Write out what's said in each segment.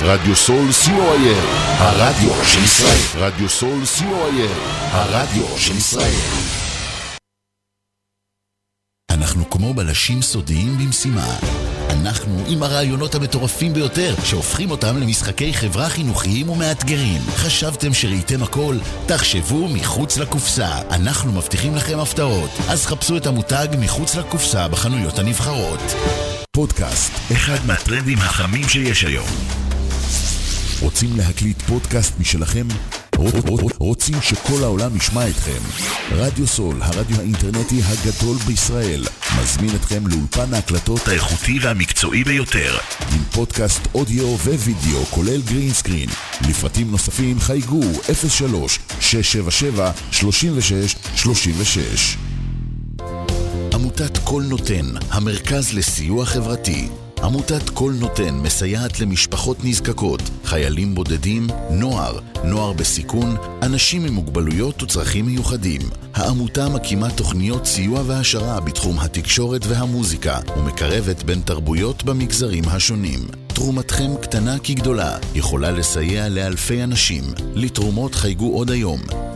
רדיו סול co.il, הרדיו של ישראל. רדיו סול co.il, הרדיו של ישראל. אנחנו כמו בלשים סודיים במשימה. אנחנו עם הרעיונות המטורפים ביותר שהופכים אותם למשחקי חברה חינוכיים ומאתגרים. חשבתם שראיתם הכל? תחשבו מחוץ לקופסה. אנחנו מבטיחים לכם הפתעות. אז חפשו את המותג מחוץ לקופסה בחנויות הנבחרות. פודקאסט, אחד מהטרנדים החמים שיש היום. רוצים להקליט פודקאסט משלכם? רוצים שכל העולם ישמע אתכם? רדיו סול, הרדיו האינטרנטי הגדול בישראל, מזמין אתכם לאולפן ההקלטות האיכותי והמקצועי ביותר, עם פודקאסט אודיו ווידאו כולל גרין סקרין. לפרטים נוספים חייגו 03-677-3636. עמותת כל נותן, המרכז לסיוע חברתי. עמותת כל נותן מסייעת למשפחות נזקקות, חיילים בודדים, נוער בסיכון, אנשים עם מוגבלויות וצרכים מיוחדים. העמותה מקימה תוכניות סיוע והשרה בתחום התקשורת והמוזיקה, ומקרבת בין תרבויות במגזרים השונים. תרומתכם קטנה כגדולה, יכולה לסייע לאלפי אנשים. לתרומות חייגו עוד היום,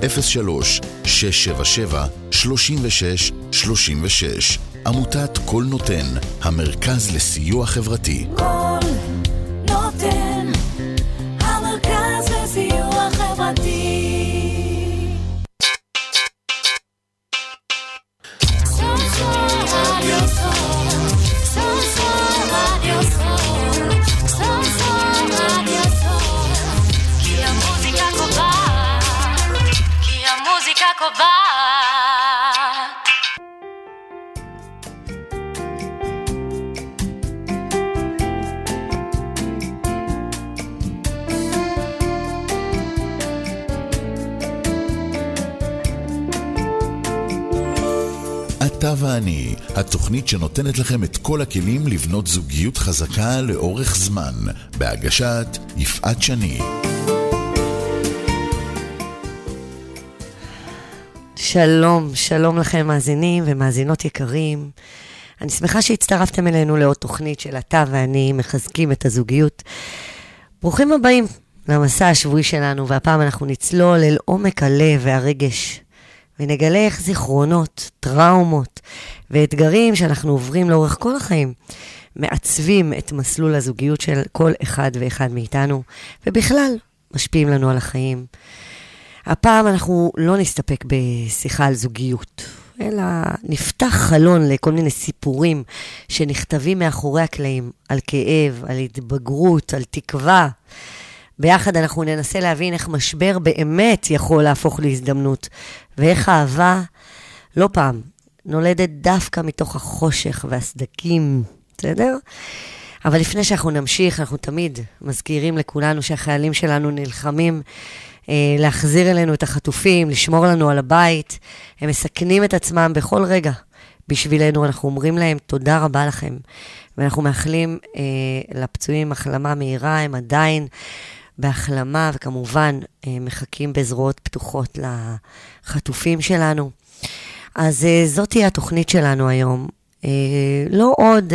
03-677-3636. עמותת כל נותן, המרכז לסיוע חברתי. כל נותן, המרכז לסיוע חברתי. כי המוזיקה קובעת. אתה ואני, התוכנית שנותנת לכם את כל הכלים לבנות זוגיות חזקה לאורך זמן, בהגשת יפעת שני. שלום לכם מאזינים ומאזינות יקרים. אני שמחה שהצטרפתם אלינו לעוד תוכנית של אתה ואני מחזקים את הזוגיות. ברוכים הבאים למסע השבועי שלנו, והפעם אנחנו נצלול אל עומק הלב והרגש. ונגלה איך זיכרונות, טראומות ואתגרים שאנחנו עוברים לאורך כל החיים מעצבים את מסלול הזוגיות של כל אחד ואחד מאיתנו, ובכלל משפיעים לנו על החיים. הפעם אנחנו לא נסתפק בשיחה על זוגיות, אלא נפתח חלון לכל מיני סיפורים שנכתבים מאחורי הקלעים, על כאב, על התבגרות, על תקווה. ביחד אנחנו ננסה להבין איך משבר באמת יכול להפוך להזדמנות, ואיך האהבה לא פעם נולדת דווקא מתוך החושך והסדקים, בסדר? אבל לפני שאנחנו נמשיך, אנחנו תמיד מזכירים לכולנו שהחיילים שלנו נלחמים להחזיר אלינו את החטופים, לשמור לנו על הבית. הם מסכנים את עצמם בכל רגע בשבילנו. אנחנו אומרים להם תודה רבה לכם, ואנחנו מאחלים לפצועים החלמה מהירה. הם עדיין בהחלמה, וכמובן מחכים בזרועות פתוחות לחטופים שלנו. אז זאת תהיה התוכנית שלנו היום. לא עוד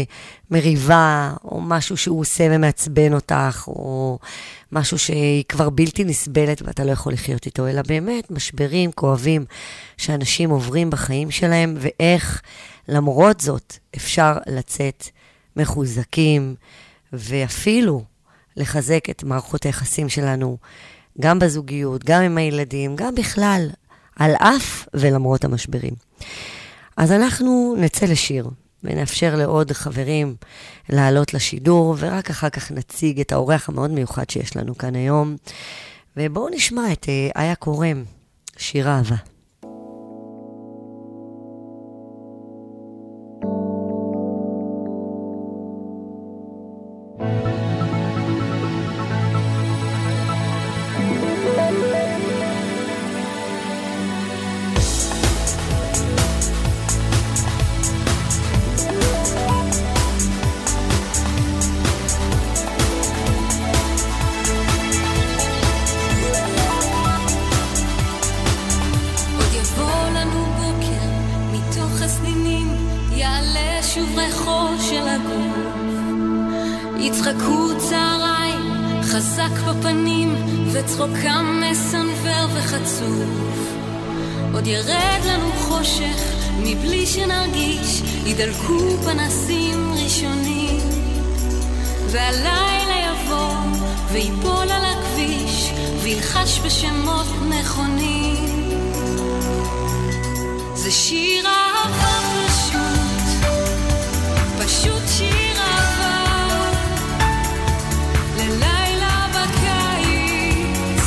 מריבה, או משהו שהוא עושה ומעצבן אותך, או משהו שהיא כבר בלתי נסבלת ואתה לא יכול לחיות איתו, אלא באמת משברים כואבים שאנשים עוברים בחיים שלהם, ואיך למרות זאת אפשר לצאת מחוזקים, ואפילו לחזק את מערכות היחסים שלנו, גם בזוגיות, גם עם הילדים, גם בכלל, על אף ולמרות המשברים. אז אנחנו נצא לשיר, ונאפשר לעוד חברים לעלות לשידור, ורק אחר כך נציג את האורח המאוד מיוחד שיש לנו כאן היום. ובואו נשמע את איה קורם, שיר אהבה. חזק בפנים וצחוקם מסנבר וחצוף. עוד ירד לנו חושך מבלי שנרגיש, ידלקו פנסים ראשונים, והלילה יבוא ויפול על הכביש וילחש בשמות נכונים. זה שיר אהבה פשוט, פשוט שיר אהבה ללילה בקיץ,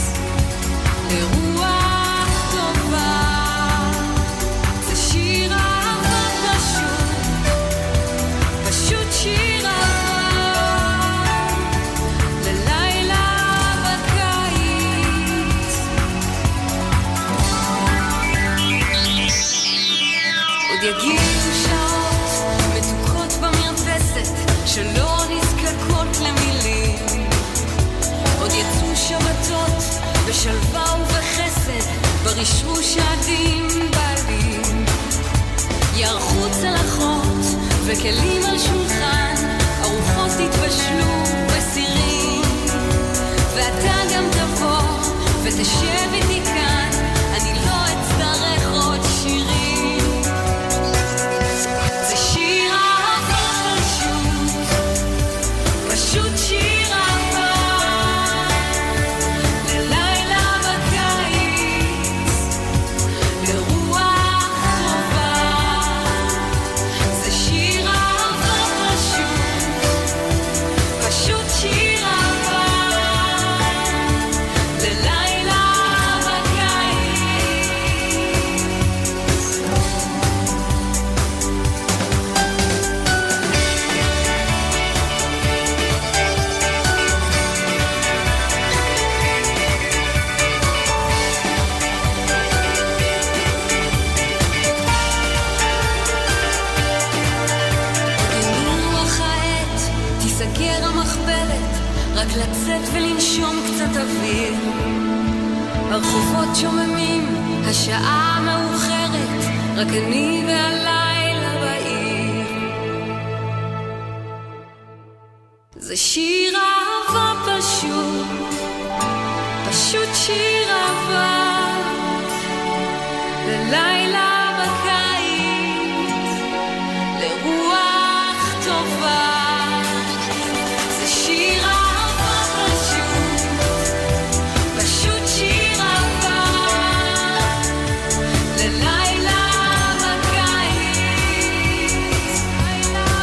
לרוח טובה. זה שיר אהבה פשוט, פשוט שיר אהבה ללילה בקיץ. עוד יגיעו שעות מתוקות במרפסת שלא נזקקות למילים, עוד יצאו שבתות בשלווה ובחסד ברשרוש העדים בעלים, יערכו צלחות וכלים על שולחן, ארוחות יתבשלו בסירים, ואתה גם תבוא ותשב איתי כאן, אני לא אצטרך עוד שירים. זה שיר אהבה פשוט, פשוט שיר אהבה ללילה בקיץ, לרוח טובה. זה שיר אהבה פשוט, פשוט שיר אהבה ללילה בקיץ. רוח העת, תיסגר המחברת, רק לצאת ולנשום קצת אוויר. הרחובות שוממים, השעה מאוחרת, רק אני והלילה בעיר. זה שיר אהבה פשוט, פשוט שיר אהבה ללילה בקיץ, לרוח טובה. זה שיר אהבה פשוט, פשוט שיר אהבה ללילה בקיץ, לילה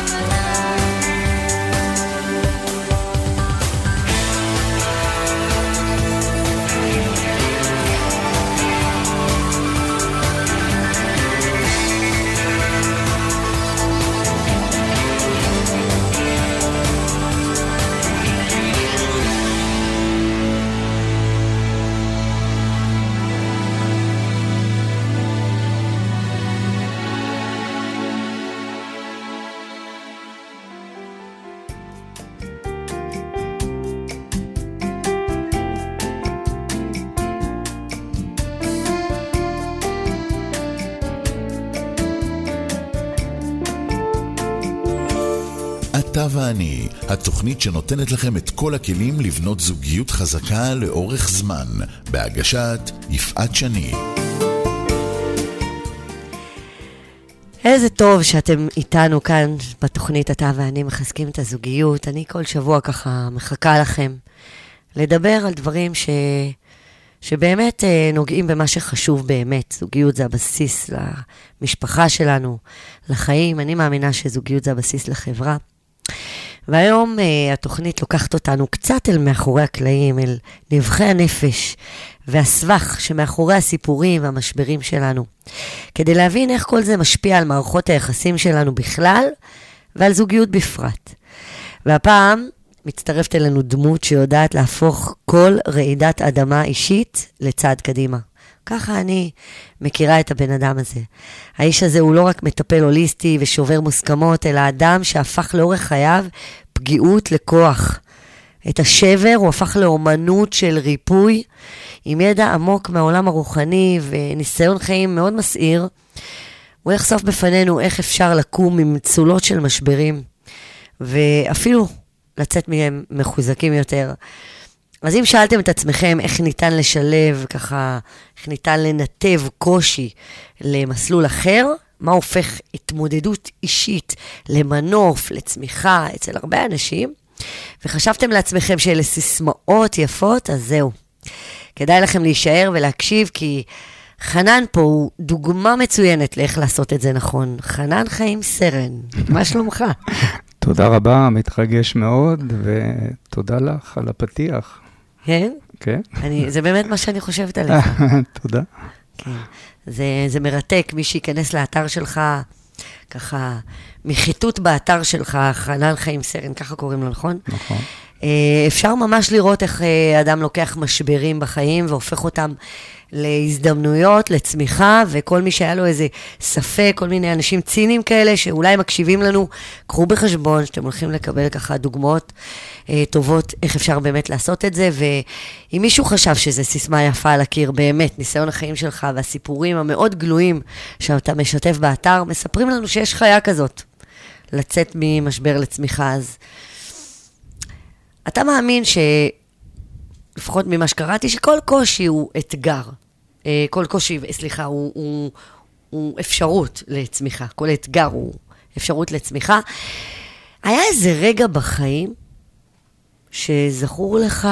אתה ואני, התוכנית שנותנת לכם את כל הכלים לבנות זוגיות חזקה לאורך זמן, בהגשת יפעת שני. איזה טוב שאתם איתנו כאן בתוכנית אתה ואני מחזקים את הזוגיות. אני כל שבוע ככה מחכה לכם לדבר על דברים שבאמת נוגעים במה שחשוב באמת. זוגיות זה הבסיס למשפחה שלנו, לחיים. אני מאמינה שזוגיות זה הבסיס לחברה. והיום התוכנית לוקחת אותנו קצת אל מאחורי הקלעים, אל נבחי הנפש והסבך שמאחורי הסיפורים והמשברים שלנו, כדי להבין איך כל זה משפיע על מערכות היחסים שלנו בכלל ועל זוגיות בפרט. והפעם מצטרפת אלינו דמות שיודעת להפוך כל רעידת אדמה אישית לצעד קדימה. ככה אני מכירה את הבן אדם הזה. האיש הזה הוא לא רק מטפל הוליסטי ושובר מוסכמות, אלא אדם שהפך לאורך חייו פגיעות לכוח. את השבר הוא הפך לאומנות של ריפוי, עם ידע עמוק מהעולם הרוחני וניסיון חיים מאוד מסעיר. הוא יחשוף בפנינו איך אפשר לקום ממצולות של משברים, ואפילו לצאת מהם מחוזקים יותר. אז אם שאלתם את עצמכם איך ניתן לשלב, ככה, איך ניתן לנתב קושי למסלול אחר, מה הופך התמודדות אישית למנוף, לצמיחה אצל הרבה אנשים, וחשבתם לעצמכם שאלה סיסמאות יפות, אז זהו. כדאי לכם להישאר ולהקשיב, כי חנן פה הוא דוגמה מצוינת לאיך לעשות את זה נכון. חנן חיים סרן, מה שלומך? תודה רבה, מתרגש מאוד, ותודה לך על הפתיח. כן? כן. זה באמת מה שאני חושבת עליך. תודה. כן. זה מרתק, מי שייכנס לאתר שלך, ככה, מחיתות באתר שלך, חנן חיים סרן, ככה קוראים לו, נכון? נכון. אפשר ממש לראות איך אדם לוקח משברים בחיים והופך אותם להזדמנויות, לצמיחה, וכל מי שהיה לו איזה ספק, כל מיני אנשים ציניים כאלה, שאולי מקשיבים לנו, קחו בחשבון שאתם הולכים לקבל ככה דוגמאות טובות, איך אפשר באמת לעשות את זה, ואם מישהו חשב שזה סיסמה יפה על הקיר, באמת, ניסיון החיים שלך והסיפורים המאוד גלויים שאתה משתף באתר, מספרים לנו שיש חיה כזאת, לצאת ממשבר לצמיחה. אז אתה מאמין לפחות ממה שקראתי, שכל קושי הוא אתגר. כל קושי, סליחה, הוא אפשרות לצמיחה. כל אתגר הוא אפשרות לצמיחה. היה איזה רגע בחיים שזכור לך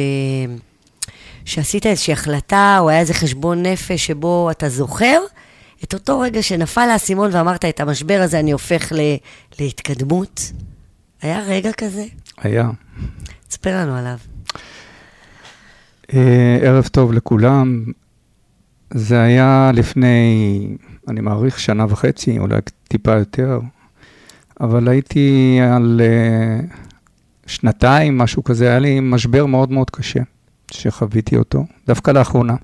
שעשית איזושהי החלטה, או היה איזה חשבון נפש שבו אתה זוכר, את אותו רגע שנפל האסימון ואמרת את המשבר הזה, אני הופך להתקדמות. היה רגע כזה? היה. תספר לנו עליו. ערב טוב לכולם. זה היה לפני, אני מעריך, 1.5 שנה, אולי טיפה יותר, אבל הייתי על 2 משהו כזה, היה לי משבר מאוד מאוד קשה, שחוויתי אותו, דווקא לאחרונה.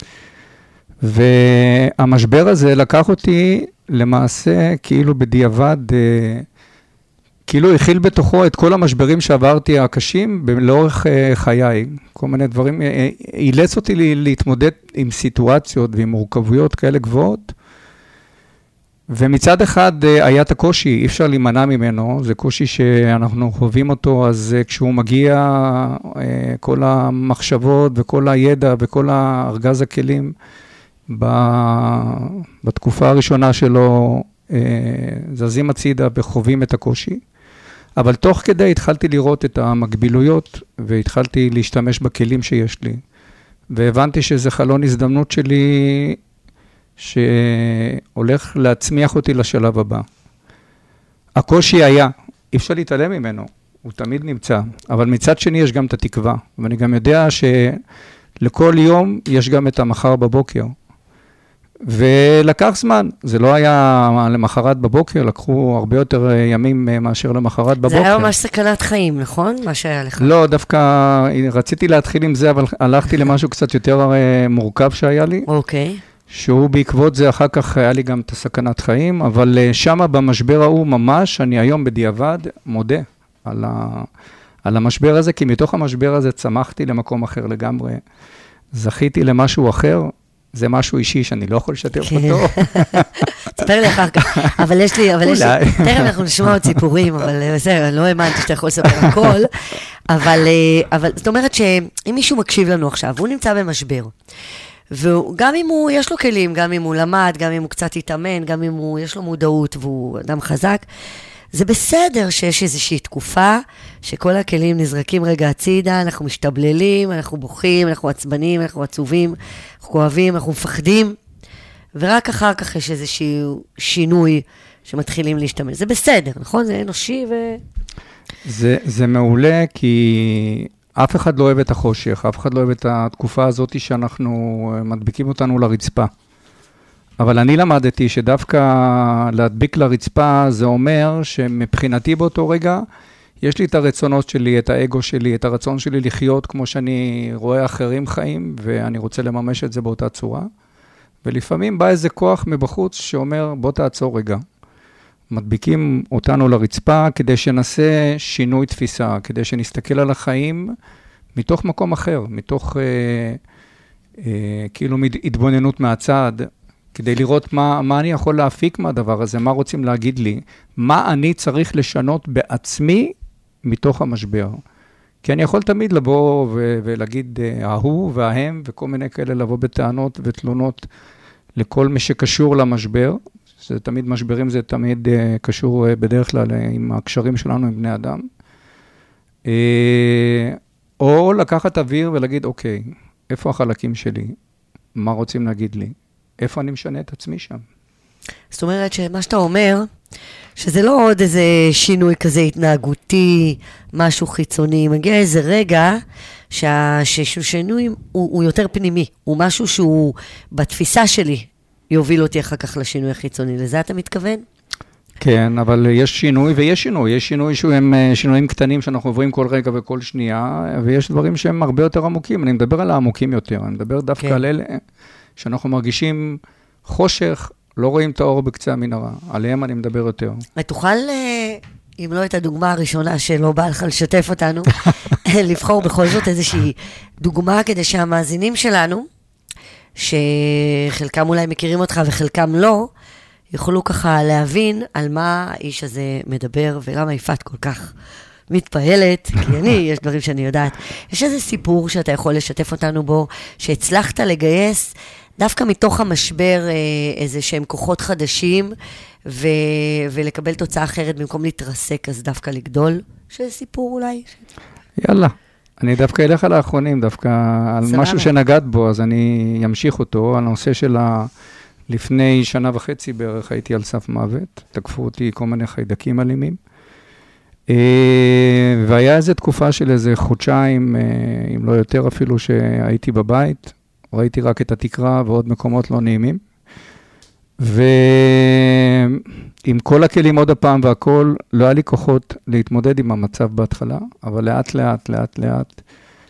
והמשבר הזה לקח אותי למעשה כאילו בדיעבד, כאילו הכיל בתוכו את כל המשברים שעברתי הקשים לאורך חיי. כל מיני דברים, אילץ אותי להתמודד עם סיטואציות ועם מורכבויות כאלה גבוהות. ומצד אחד היה את הקושי, אי אפשר להימנע ממנו, זה קושי שאנחנו חווים אותו, אז כשהוא מגיע, כל המחשבות וכל הידע וכל ארגז הכלים, בתקופה הראשונה שלו, זזים הצידה וחווים את הקושי. אבל תוך כדי התחלתי לראות את המקבילויות, והתחלתי להשתמש בכלים שיש לי. והבנתי שזה חלון הזדמנות שלי, שהולך להצמיח אותי לשלב הבא. הקושי היה, אי אפשר להתעלם ממנו, הוא תמיד נמצא, אבל מצד שני יש גם את התקווה, ואני גם יודע שלכל יום יש גם את המחר בבוקר. ולקח זמן, זה לא היה למחרת בבוקר, לקחו הרבה יותר ימים מאשר למחרת בבוקר. זה היה ממש סכנת חיים, נכון? מה שהיה לך. לא, דווקא רציתי להתחיל עם זה, אבל הלכתי למשהו קצת יותר מורכב שהיה לי. אוקיי. שהוא בעקבות זה אחר כך היה לי גם את הסכנת חיים, אבל שמה במשבר ההוא ממש, אני היום בדיעבד מודה על המשבר הזה, כי מתוך המשבר הזה צמחתי למקום אחר לגמרי, זכיתי למשהו אחר, זה משהו אישי שאני לא יכול לשתף אותו. תספר לי אחר כך, אבל יש לי, תכף אנחנו נשמע עוד סיפורים, אבל בסדר, אני לא האמנתי שאתה יכול לספר הכל, אבל זאת אומרת שאם מישהו מקשיב לנו עכשיו, והוא נמצא במשבר, וגם אם יש לו כלים, גם אם הוא למד, גם אם הוא קצת התאמן, גם אם יש לו מודעות והוא אדם חזק, זה בסדר שיש איזושהי תקופה שכל הכלים נזרקים רגע הצידה, אנחנו משתבללים, אנחנו בוכים, אנחנו עצבנים, אנחנו עצובים, אנחנו כואבים, אנחנו מפחדים, ורק אחר כך יש איזשהו שינוי שמתחילים להשתמש. זה בסדר, נכון? זה אנושי זה מעולה, כי אף אחד לא אוהב את החושך, אף אחד לא אוהב את התקופה הזאת שאנחנו מדביקים אותנו לרצפה. אבל אני למדתי שדווקא להדביק לרצפה זה אומר שמבחינתי באותו רגע יש לי את הרצונות שלי, את האגו שלי, את הרצון שלי לחיות כמו שאני רואה אחרים חיים, ואני רוצה לממש את זה באותה צורה. ולפעמים בא איזה כוח מבחוץ שאומר בוא תעצור רגע. מדביקים אותנו לרצפה כדי שנעשה שינוי תפיסה, כדי שנסתכל על החיים מתוך מקום אחר, מתוך כאילו התבוננות מהצד, כדי לראות מה אני יכול להפיק מהדבר הזה, מה רוצים להגיד לי, מה אני צריך לשנות בעצמי מתוך המשבר. כי אני יכול תמיד לבוא ולהגיד ההוא וההם, וכל מיני כאלה לבוא בטענות ותלונות לכל מי שקשור למשבר. זה תמיד משברים, זה תמיד קשור בדרך כלל עם הקשרים שלנו עם בני אדם. או לקחת אוויר ולהגיד, אוקיי, איפה החלקים שלי? מה רוצים להגיד לי? איפה אני משנה את עצמי שם? זאת אומרת שמה שאתה אומר, שזה לא עוד איזה שינוי כזה התנהגותי, משהו חיצוני, מגיע איזה רגע שהשינוי הוא יותר פנימי, הוא משהו שהוא בתפיסה שלי יוביל אותי אחר כך לשינוי החיצוני. לזה אתה מתכוון? כן, אבל יש שינוי ויש שינוי. יש שינוי שהם שינויים קטנים שאנחנו עוברים כל רגע וכל שנייה, ויש דברים שהם הרבה יותר עמוקים. אני מדבר על העמוקים יותר, אני מדבר דווקא על אלה שאנחנו מרגישים חושך, לא רואים את האור בקצה המנהרה. עליהם אני מדבר יותר. תוכל, אם לא את הדוגמה הראשונה שלא בא לך לשתף אותנו, לבחור בכל זאת איזושהי דוגמה כדי שהמאזינים שלנו, שחלקם אולי מכירים אותך וחלקם לא, יוכלו ככה להבין על מה האיש הזה מדבר ולמה יפעת כל כך מתפעלת, כי יש דברים שאני יודעת. יש איזה סיפור שאתה יכול לשתף אותנו בו, שהצלחת לגייס דווקא מתוך המשבר איזה שהם כוחות חדשים, ולקבל תוצאה אחרת במקום להתרסק, אז דווקא לגדול? שזה סיפור אולי? יאללה. אני דווקא אלך על האחרונים, דווקא על משהו שנגעת בו, אז אני אמשיך אותו, על הנושא של לפני 1.5 שנה בערך הייתי על סף מוות, תקפו אותי כל מיני חיידקים אלימים, והיה איזו תקופה של איזה חודשיים, אם לא יותר אפילו, שהייתי בבית, ראיתי רק את התקרה ועוד מקומות לא נעימים, ועם כל הכלים עוד הפעם והכל, לא היה לי כוחות להתמודד עם המצב בהתחלה, אבל לאט,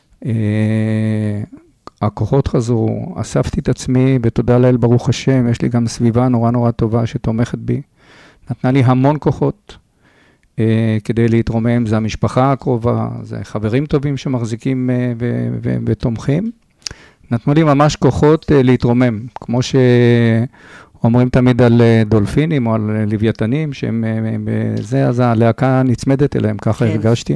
הכוחות חזרו, אספתי את עצמי, ותודה לאל ברוך השם, יש לי גם סביבה נורא טובה שתומכת בי, נתנה לי המון כוחות כדי להתרומם, זה המשפחה הקרובה, זה חברים טובים שמחזיקים ותומכים, נתנו לי ממש כוחות להתרומם, כמו שאומרים תמיד על דולפינים או על לוויתנים, שהם בזה, אז הלהקה נצמדת אליהם, ככה הרגשתי.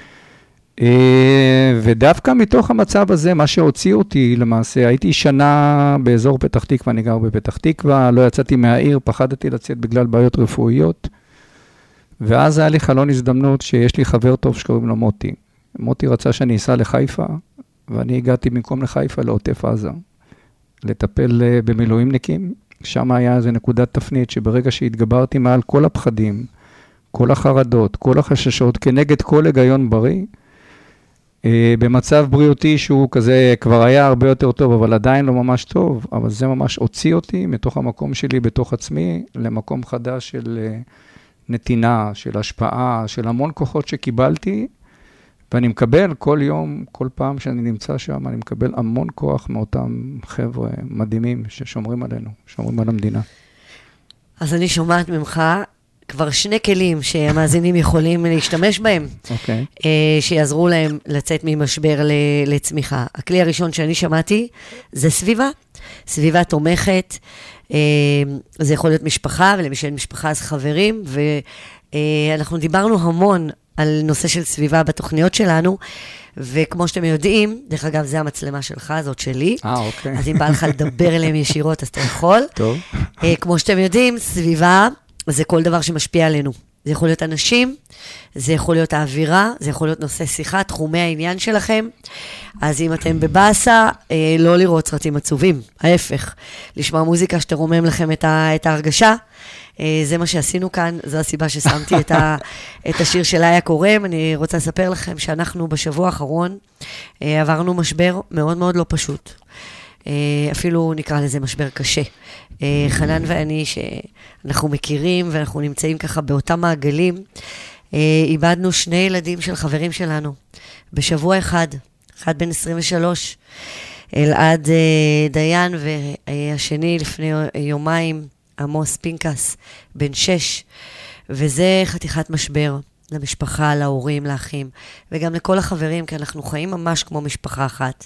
ודווקא מתוך המצב הזה, מה שהוציא אותי למעשה, הייתי שנה באזור פתח תקווה, אני גר בפתח תקווה, לא יצאתי מהעיר, פחדתי לצאת בגלל בעיות רפואיות, ואז היה לי חלון הזדמנות שיש לי חבר טוב שקוראים לו מוטי. מוטי רצה שאני אסע לחיפה, ואני הגעתי במקום לחיפה לעוטף עזה, לטפל במילואימניקים, שם היה איזו נקודת תפנית, שברגע שהתגברתי מעל כל הפחדים, כל החרדות, כל החששות, כנגד כל היגיון בריא, במצב בריאותי שהוא כזה כבר היה הרבה יותר טוב, אבל עדיין לא ממש טוב, אבל זה ממש הוציא אותי מתוך המקום שלי, בתוך עצמי, למקום חדש של נתינה, של השפעה, של המון כוחות שקיבלתי, ואני מקבל כל יום, כל פעם שאני נמצא שם, אני מקבל המון כוח מאותם חבר'ה מדהימים ששומרים עלינו, שומרים על המדינה. אז אני שומעת ממך כבר 2 כלים שהמאזינים יכולים להשתמש בהם, שיעזרו להם לצאת ממשבר לצמיחה. הכלי הראשון שאני שמעתי זה סביבה תומכת, זה יכול להיות משפחה, ולמשל משפחה אז חברים, ואנחנו דיברנו המון על נושא של סביבה בתוכניות שלנו, וכמו שאתם יודעים, דרך אגב, זה המצלמה שלך, זאת שלי. אוקיי. אז אם בא לך לדבר אליהם ישירות, אז אתה יכול. טוב. כמו שאתם יודעים, סביבה זה כל דבר שמשפיע עלינו. זה יכול להיות אנשים, זה יכול להיות האווירה, זה יכול להיות נושא שיחה, תחומי העניין שלכם. אז אם אתם בבאסה, לא לראות סרטים עצובים, ההפך. לשמוע מוזיקה שתרומם לכם את ההרגשה. זה מה שעשינו כאן, זו הסיבה ששמתי את השיר של איה קורם. אני רוצה לספר לכם שאנחנו בשבוע האחרון עברנו משבר מאוד מאוד לא פשוט. אפילו נקרא לזה משבר קשה. חנן ואני, שאנחנו מכירים ואנחנו נמצאים ככה באותם מעגלים, איבדנו 2 ילדים של חברים שלנו, בשבוע אחד בן 23, אלעד דיין, והשני לפני יומיים, עמוס פינקס, בן 6, וזה חתיכת משבר למשפחה, להורים, לאחים, וגם לכל החברים, כי אנחנו חיים ממש כמו משפחה אחת.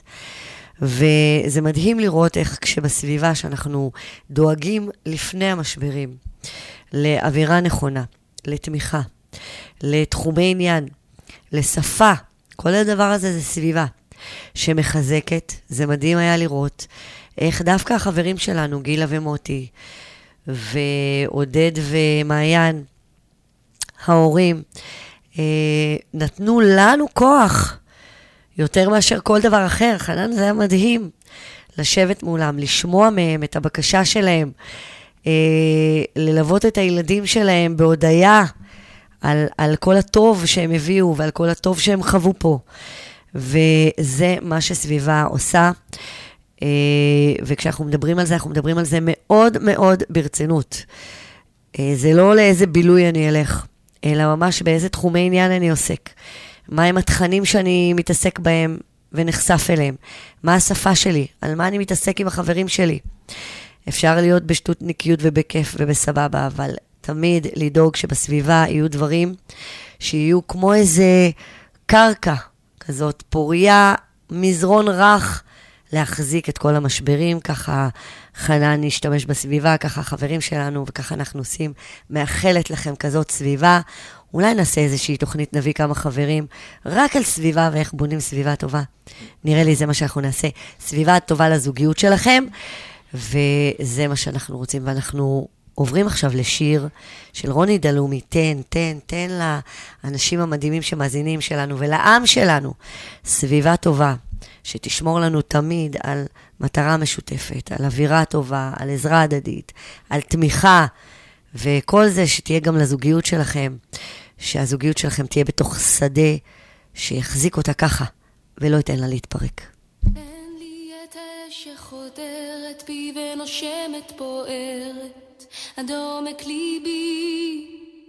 וזה מדהים לראות איך כשבסביבה שאנחנו דואגים לפני המשברים, לאווירה נכונה, לתמיכה, לתחומי עניין, לשפה, כל הדבר הזה זה סביבה שמחזקת. זה מדהים היה לראות איך דווקא החברים שלנו, גילה ומוטי, ועודד ומעיין, ההורים, נתנו לנו כוח, יותר מאשר כל דבר אחר. חנן, זה היה מדהים. לשבת מולם, לשמוע מהם את הבקשה שלהם, ללוות את הילדים שלהם בהודעה על כל הטוב שהם הביאו ועל כל הטוב שהם חוו פה. וזה מה שסביבה עושה. וכשאנחנו מדברים על זה, אנחנו מדברים על זה מאוד מאוד ברצינות. זה לא לאיזה בילוי אני אלך, אלא ממש באיזה תחומי עניין אני עוסק. מהם התכנים שאני מתעסק בהם ונחשף אליהם. מה השפה שלי? על מה אני מתעסק עם החברים שלי? אפשר להיות בשטות נקיות ובכיף ובסבבה, אבל תמיד לדאוג שבסביבה יהיו דברים שיהיו כמו איזה קרקע כזאת, פוריה, מזרון רך, להחזיק את כל המשברים. ככה חנן נשתמש בסביבה, ככה החברים שלנו, וככה אנחנו עושים. מאחלת לכם כזאת סביבה. אולי נעשה איזושהי תוכנית, נביא כמה חברים, רק על סביבה ואיך בונים סביבה טובה. נראה לי זה מה שאנחנו נעשה. סביבה טובה לזוגיות שלכם, וזה מה שאנחנו רוצים. ואנחנו עוברים עכשיו לשיר של רוני דלומי, תן לאנשים המדהימים שמאזינים שלנו, ולעם שלנו, סביבה טובה, שתשמור לנו תמיד על מטרה משותפת, על אווירה טובה, על עזרה הדדית, על תמיכה, וכל זה שתהיה גם לזוגיות שלכם, שהזוגיות שלכם תהיה בתוך שדה שיחזיק אותה ככה, ולא ייתן לה להתפרק. תן לי את האש שחודרת בי ונושמת בוערת עד עומק ליבי.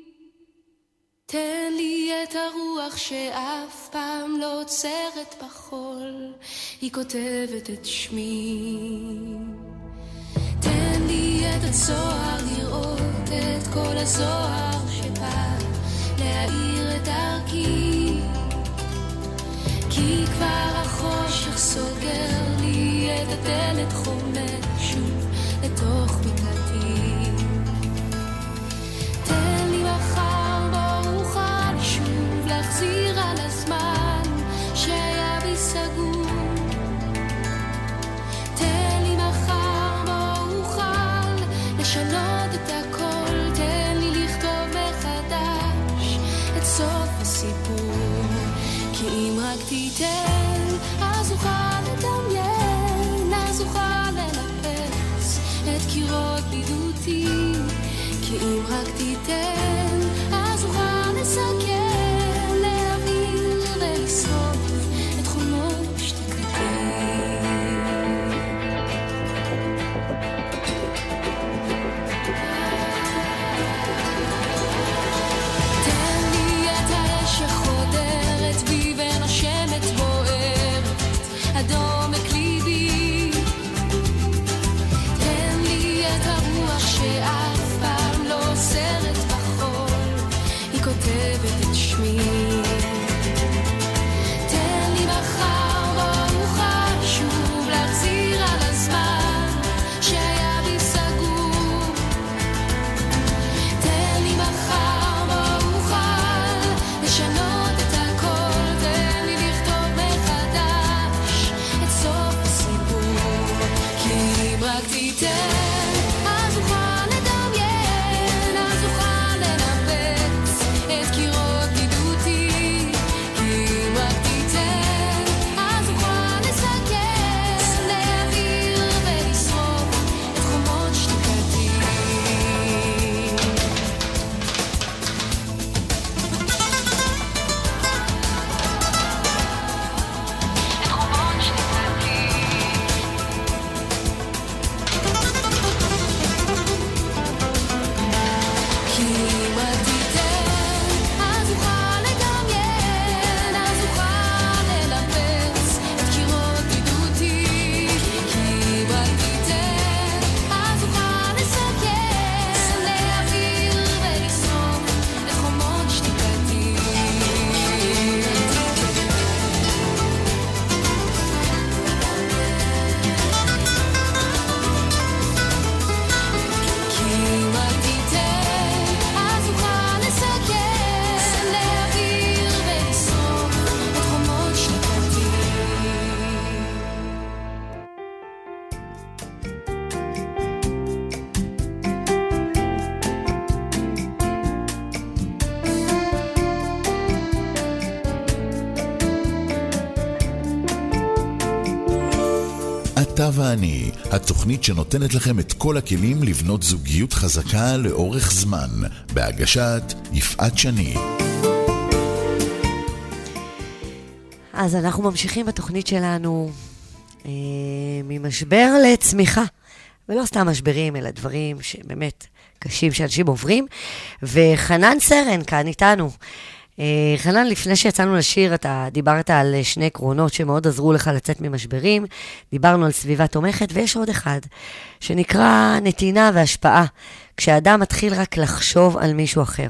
תן לי את הרוח שאף פעם לא עוצרת בחול, היא כותבת את שמי. תן לי את הזוהר לראות את כל הזוהר שבא להאיר את דרכי, כי כבר החושך סוגר לי את הדלת, חומר שוב לתוך מיטתי. תן לי מחר בו אוכל שוב להחזיר על הזמן שהיה בי סגור. תן לי מחר בו אוכל לשנות את הכל, תן לי לכתוב מחדש את סוף הסיפור, כי אם רק תיתן אז אוכל לדמיין, אז אוכל לנפץ את קירות בידותי, כי אם רק תיתן אז אוכל לסכן, להעביר ולשרוף את חומות שתיקתי. תן לי את האש שחודרת בי ונושמת בוערת עד עומק ליבי. תן לי את הרוח שאף פעם לא עוזרת בחול, היא כותבת את שמי. תן לי מחר בו אוכל שוב להחזיר על הזמן שהיה בי סגור. תן לי מחר בו אוכל לשנות את הכל, תן לי לכתוב מחדש את סוף הסיפור, כי אם רק תיתן אז אוכל לדמיין, אז אוכל לנפץ את קירות בידותי, כי אם רק תיתן אז אוכל לסכן, להעביר ולשרוף את חומות שתיקתי. את חומות שתיקתי. אתה ואני, התוכנית שנותנת לכם את כל הכלים לבנות זוגיות חזקה לאורך זמן, בהגשת יפעת שני. אז אנחנו ממשיכים בתוכנית שלנו ממשבר לצמיחה, ולא סתם משברים, אלא דברים שבאמת קשים שאנשים עוברים, וחנן סרן כאן איתנו. חנן, לפני שיצאנו לשיר, אתה דיברת על שני עקרונות שמאוד עזרו לך לצאת ממשברים, דיברנו על סביבה תומכת, ויש עוד אחד, שנקרא נתינה והשפעה, כשאדם מתחיל רק לחשוב על מישהו אחר,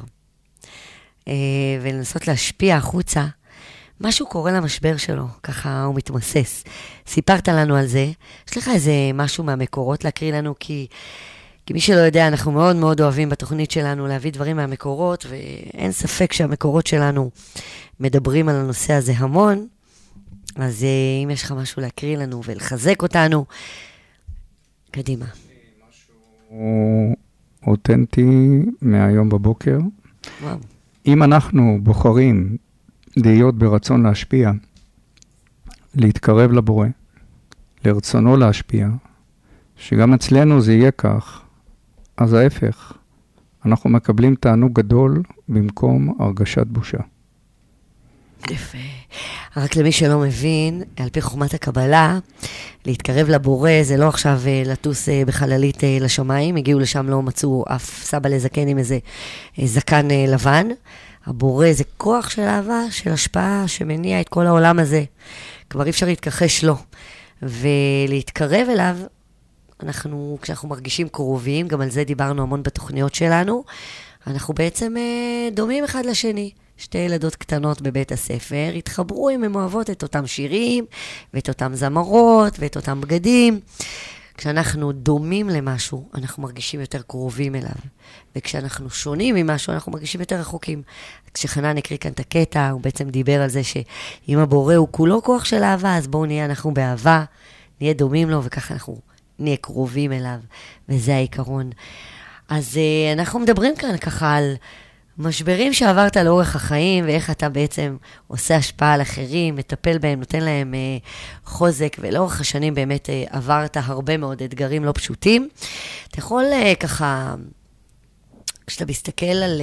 ולנסות להשפיע החוצה, משהו קורה למשבר שלו, ככה הוא מתמוסס. סיפרת לנו על זה, יש לך איזה משהו מהמקורות להקריא לנו, כי מי שלא יודע, אנחנו מאוד מאוד אוהבים בתוכנית שלנו להביא דברים מהמקורות, ואין ספק שהמקורות שלנו מדברים על הנושא הזה המון, אז אם יש לך משהו להקריא לנו ולחזק אותנו, קדימה. משהו אותנטי מהיום בבוקר. וואו. אם אנחנו בוחרים להיות ברצון להשפיע, להתקרב לבורא, לרצונו להשפיע, שגם אצלנו זה יהיה כך, אז ההפך, אנחנו מקבלים תענוג גדול במקום הרגשת בושה. יפה. רק למי שלא מבין, על פי חוכמת הקבלה, להתקרב לבורא זה לא עכשיו לטוס בחללית לשמיים, הגיעו לשם, לא מצאו אף סבא לזקן עם איזה זקן לבן. הבורא זה כוח של אהבה, של השפעה, שמניע את כל העולם הזה. כבר אי אפשר להתכחש לו. ולהתקרב אליו, כשאנחנו מרגישים קרובים, גם על זה דיברנו המון בתוכניות שלנו, אנחנו בעצם דומים אחד לשני. שתי ילדות קטנות בבית הספר התחברו אם הן אוהבות את אותם שירים, ואת אותם זמרות, ואת אותם בגדים. כשאנחנו דומים למשהו, אנחנו מרגישים יותר קרובים אליו. וכשאנחנו שונים ממשהו, אנחנו מרגישים יותר רחוקים. כשחנן הקריא כאן את הקטע, הוא בעצם דיבר על זה שאם הבורא הוא כולו כוח של אהבה, אז בואו נהיה אנחנו באהבה, נהיה דומים לו, וככה אנחנו נהיה קרובים אליו. וזה העיקרון. אז אנחנו מדברים כאן ככה על משברים שעברת לאורך החיים, ואיך אתה בעצם עושה השפעה על אחרים, מטפל בהם, נותן להם חוזק, ולאורך השנים באמת עברת הרבה מאוד אתגרים לא פשוטים. אתה יכול ככה, כשאתה מסתכל על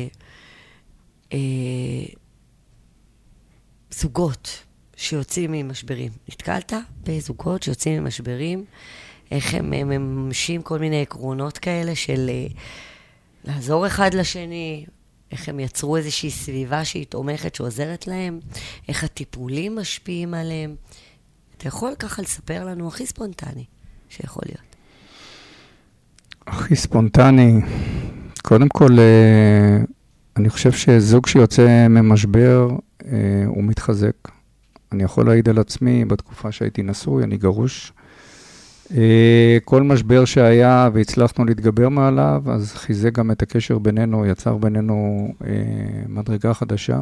זוגות שיוצאים ממשברים, נתקלת בזוגות שיוצאים ממשברים, איך הם מממשים כל מיני עקרונות כאלה של לעזור אחד לשני, איך הם יצרו איזושהי סביבה שהיא תומכת, שעוזרת להם, איך הטיפולים משפיעים עליהם. אתה יכול ככה לספר לנו הכי ספונטני שיכול להיות. הכי ספונטני, קודם כל, אני חושב שזוג שיוצא ממשבר, הוא מתחזק. אני יכול להעיד על עצמי, בתקופה שהייתי נשוי, אני גרוש. כל משבר שהיה והצלחנו להתגבר מעליו, אז חיזק גם את הקשר בינינו, יצר בינינו מדרגה חדשה.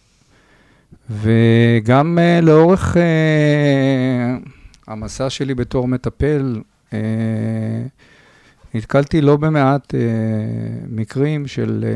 וגם לאורך המסע שלי בתור מטפל, נתקלתי לא במעט מקרים של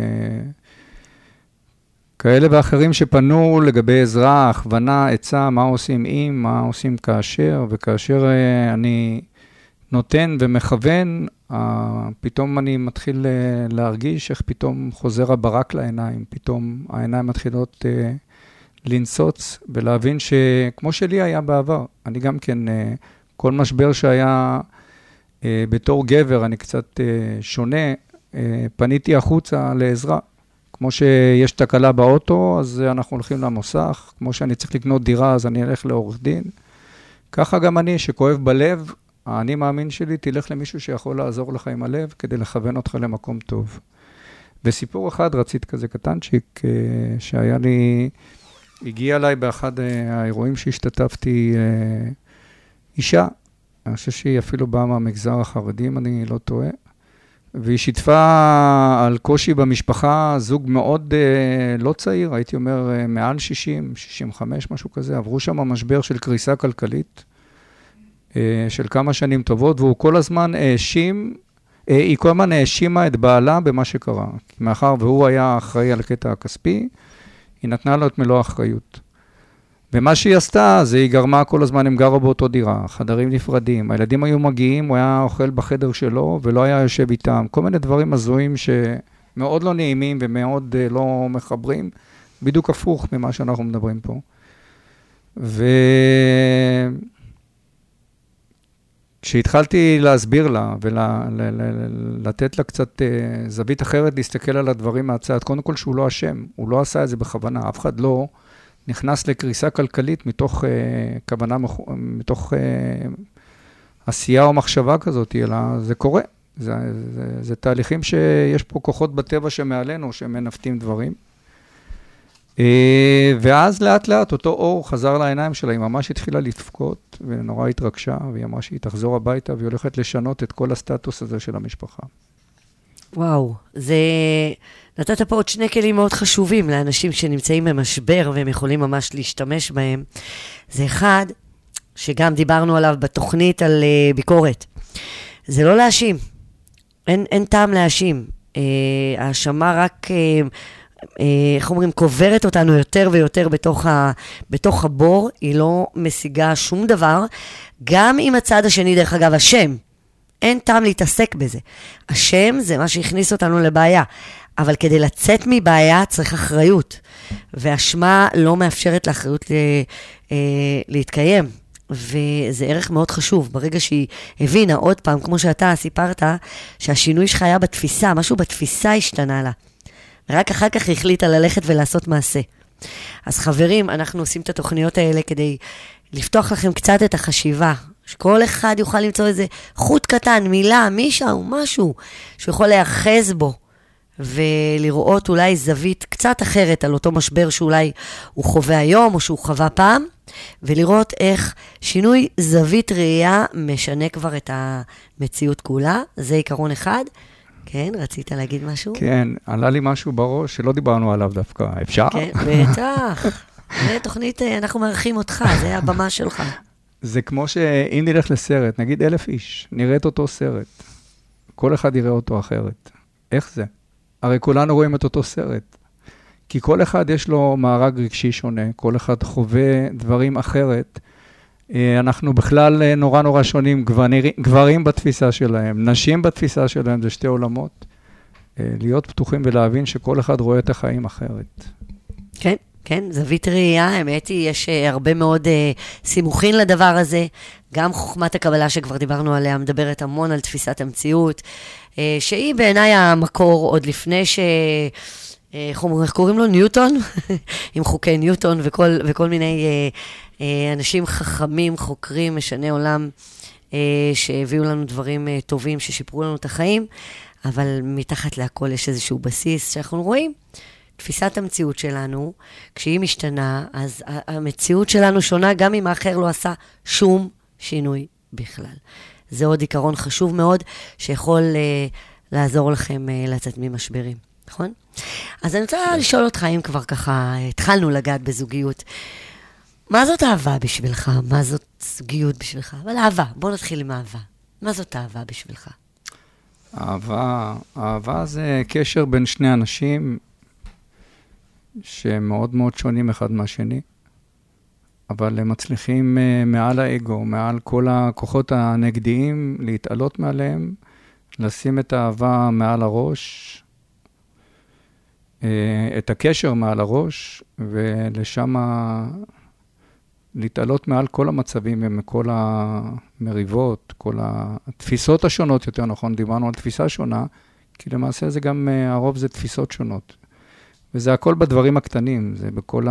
כאלה ואחרים שפנו לגבי עזרה, הכוונה, עצה, מה עושים אם, מה עושים כאשר, וכאשר אני נותן ומכוון, פתאום אני מתחיל להרגיש איך פתאום חוזר הברק לעיניים, פתאום העיניים מתחילות לנסוץ ולהבין שכמו שלי היה בעבר, אני גם כן, כל משבר שהיה בתור גבר, אני קצת שונה, פניתי החוצה לעזרה. כמו שיש תקלה באוטו, אז אנחנו הולכים למוסך, כמו שאני צריך לקנות דירה, אז אני אלך לעורך דין. ככה גם אני, שכואב בלב, אני מאמין שלי, תלך למישהו שיכול לעזור לך עם הלב, כדי לכוון אותך למקום טוב. וסיפור אחד, רצית כזה קטנצ'יק, שהיה לי, הגיע אליי באחד האירועים שהשתתפתי, אישה, אני חושב שהיא אפילו באה מהמגזר החרדי, אם אני לא טועה, והיא שיתפה על קושי במשפחה, זוג מאוד לא צעיר, הייתי אומר מעל 60, 65, משהו כזה, עברו שם משבר של קריסה כלכלית, של כמה שנים טובות, והוא כל הזמן היא כל הזמן האשימה את בעלה במה שקרה. מאחר והוא היה אחראי על הקטע הכספי, היא נתנה לו את מלוא האחריות. ומה שהיא עשתה, זה היא גרמה כל הזמן, הם גרו באותו דירה, חדרים נפרדים, הילדים היו מגיעים, הוא היה אוכל בחדר שלו, ולא היה יושב איתם, כל מיני דברים הזויים שמאוד לא נעימים ומאוד לא מחברים, בדיוק הפוך ממה שאנחנו מדברים פה. כשהתחלתי להסביר לה ולתת לה קצת זווית אחרת, להסתכל על הדברים מהצד, קודם כל שהוא לא אשם, הוא לא עשה את זה בכוונה, אף אחד לא נכנס לקריסה כלכלית מתוך כוונה, מתוך עשייה או מחשבה כזאת, אלא זה קורה. זה תהליכים שיש פה כוחות בטבע שמעלינו, שמנפתים דברים. ואז לאט לאט אותו אור חזר לעיניים שלה, היא ממש התחילה לתפקות, ונורא התרגשה, והיא אמרה שהיא תחזור הביתה, והיא הולכת לשנות את כל הסטטוס הזה של המשפחה. וואו, נתת פה עוד שני כלים מאוד חשובים לאנשים שנמצאים במשבר, והם יכולים ממש להשתמש בהם. זה אחד, שגם דיברנו עליו בתוכנית על ביקורת. זה לא להאשים. אין טעם להאשים. האשמה רק, איך אומרים, קוברת אותנו יותר ויותר בתוך הבור, היא לא משיגה שום דבר, גם אם הצד השני, דרך אגב, השם, אין טעם להתעסק בזה. השם זה מה שהכניס אותנו לבעיה, אבל כדי לצאת מבעיה צריך אחריות, והאשמה לא מאפשרת לאחריות להתקיים, וזה ערך מאוד חשוב. ברגע שהיא הבינה עוד פעם, כמו שאתה סיפרת, שהשינוי שלך היה בתפיסה, משהו בתפיסה השתנה לה, ורק אחר כך החליטה ללכת ולעשות מעשה. אז חברים, אנחנו עושים את התוכניות האלה כדי לפתוח לכם קצת את החשיבה, שכל אחד יוכל למצוא איזה חוט קטן, מילה, מישהו, משהו, שהוא יכול להיאחז בו, ולראות אולי זווית קצת אחרת על אותו משבר שאולי הוא חווה היום, או שהוא חווה פעם, ולראות איך שינוי זווית ראייה משנה כבר את המציאות כולה. זה עיקרון אחד. כן, רצית להגיד משהו? כן, עלה לי משהו בראש שלא דיברנו עליו דווקא. אפשר? כן, בטח. זה תוכנית, אנחנו מארחים אותך, זה הבמה שלך. זה כמו שאם נלך לסרט, נגיד 1,000 איש, נראה את אותו סרט. כל אחד יראה אותו אחרת. איך זה? הרי כולנו רואים את אותו סרט. כי כל אחד יש לו מארג רגשי שונה, כל אחד חווה דברים אחרת. אנחנו בכלל נורא שונים, גברים בתפיסה שלהם, נשים בתפיסה שלהם, זה שתי עולמות. להיות פתוחים ולהבין שכל אחד רואה את החיים אחרת. כן. כן, זווית ראייה, האמת היא, יש הרבה מאוד סימוכין לדבר הזה, גם חוכמת הקבלה שכבר דיברנו עליה, מדברת המון על תפיסת המציאות, שהיא בעיניי המקור עוד לפני איך קוראים לו? ניוטון? עם חוקי ניוטון וכל מיני אנשים חכמים, חוקרים, משני עולם, שהביאו לנו דברים טובים, ששיפרו לנו את החיים, אבל מתחת להכל יש איזשהו בסיס שאנחנו רואים, תפיסת המציאות שלנו, כשהיא משתנה, אז המציאות שלנו שונה גם אם האחר לא עשה שום שינוי בכלל. זה עוד עיקרון חשוב מאוד, שיכול לעזור לכם לצאת ממשברים, נכון? אז אני רוצה לשאול אותך, אם כבר ככה התחלנו לגעת בזוגיות, מה זאת אהבה בשבילך? מה זאת זוגיות בשבילך? אבל אהבה, בוא נתחיל עם אהבה. מה זאת אהבה בשבילך? אהבה זה קשר בין שני אנשים, שהם מאוד מאוד שונים אחד מהשני, אבל הם מצליחים מעל האגו, מעל כל הכוחות הנגדיים, להתעלות מעליהם, לשים את האהבה מעל הראש, את הקשר מעל הראש, ולשם להתעלות מעל כל המצבים ומכל המריבות, כל התפיסות השונות, יותר נכון, דיברנו על תפיסה שונה, כי למעשה זה גם, הרוב זה תפיסות שונות. וזה הכל בדברים הקטנים, זה בכל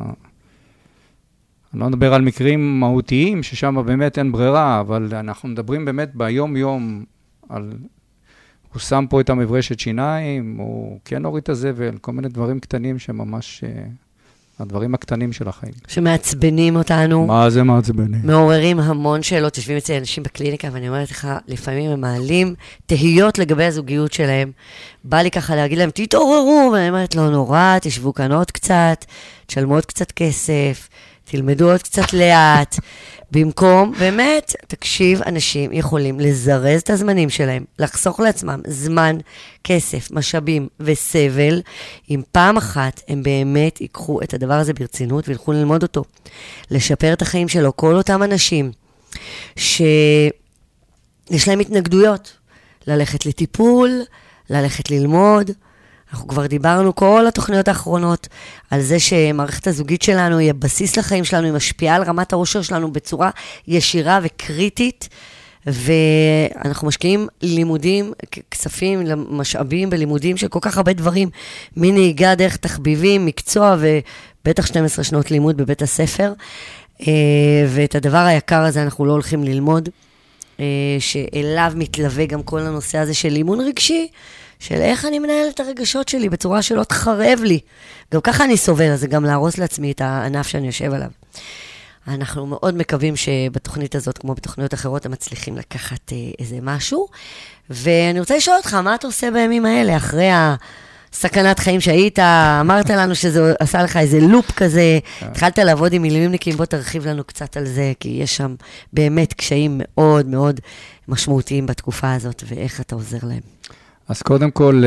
אני לא מדבר על מקרים מהותיים, ששם באמת אין ברירה, אבל אנחנו מדברים באמת ביום-יום על, הוא שם פה את המברשת שיניים, הוא כן הוריד את הזבל, כל מיני דברים קטנים שממש, הדברים הקטנים של החיים. שמעצבנים אותנו. מה זה מעצבנים? מעוררים המון שאלות, יושבים אצל אנשים בקליניקה, ואני אומרת לך, לפעמים הם מעלים תהיות לגבי הזוגיות שלהם. בא לי ככה להגיד להם, תתעוררו, ואני אומרת, לא נורא, תשבו כאן עוד קצת, תשלמו עוד קצת כסף, תלמדו עוד קצת לאט, במקום, באמת, תקשיב, אנשים יכולים לזרז את הזמנים שלהם, לחסוך לעצמם זמן, כסף, משאבים וסבל, אם פעם אחת הם באמת ייקחו את הדבר הזה ברצינות וילכו ללמוד אותו, לשפר את החיים שלו. כל אותם אנשים שיש להם התנגדויות, ללכת לטיפול, ללכת ללמוד, אנחנו כבר דיברנו כל התוכניות האחרונות על זה שמערכת הזוגית שלנו היא הבסיס לחיים שלנו, היא משפיעה על רמת האושר שלנו בצורה ישירה וקריטית, ואנחנו משקיעים לימודים, כספים, משאבים בלימודים של כל כך הרבה דברים, מנהיגה דרך תחביבים, מקצוע ובטח 12 שנות לימוד בבית הספר, ואת הדבר היקר הזה אנחנו לא הולכים ללמוד, שאליו מתלווה גם כל הנושא הזה של אימון רגשי, של איך אני מנהל את הרגשות שלי בצורה שלא תחרב לי. גם ככה אני סובל, אז זה גם להרוס לעצמי את הענף שאני יושב עליו. אנחנו מאוד מקווים שבתוכנית הזאת, כמו בתוכניות אחרות, הם מצליחים לקחת איזה משהו. ואני רוצה לשאול אותך, מה אתה עושה בימים האלה, אחרי הסכנת חיים שהיית, אמרת לנו שזה עשה לך איזה לופ כזה, התחלת לעבוד עם מילואימניקים, בוא תרחיב לנו קצת על זה, כי יש שם באמת קשיים מאוד מאוד משמעותיים בתקופה הזאת, ואיך אתה עוזר להם. אז קודם כל,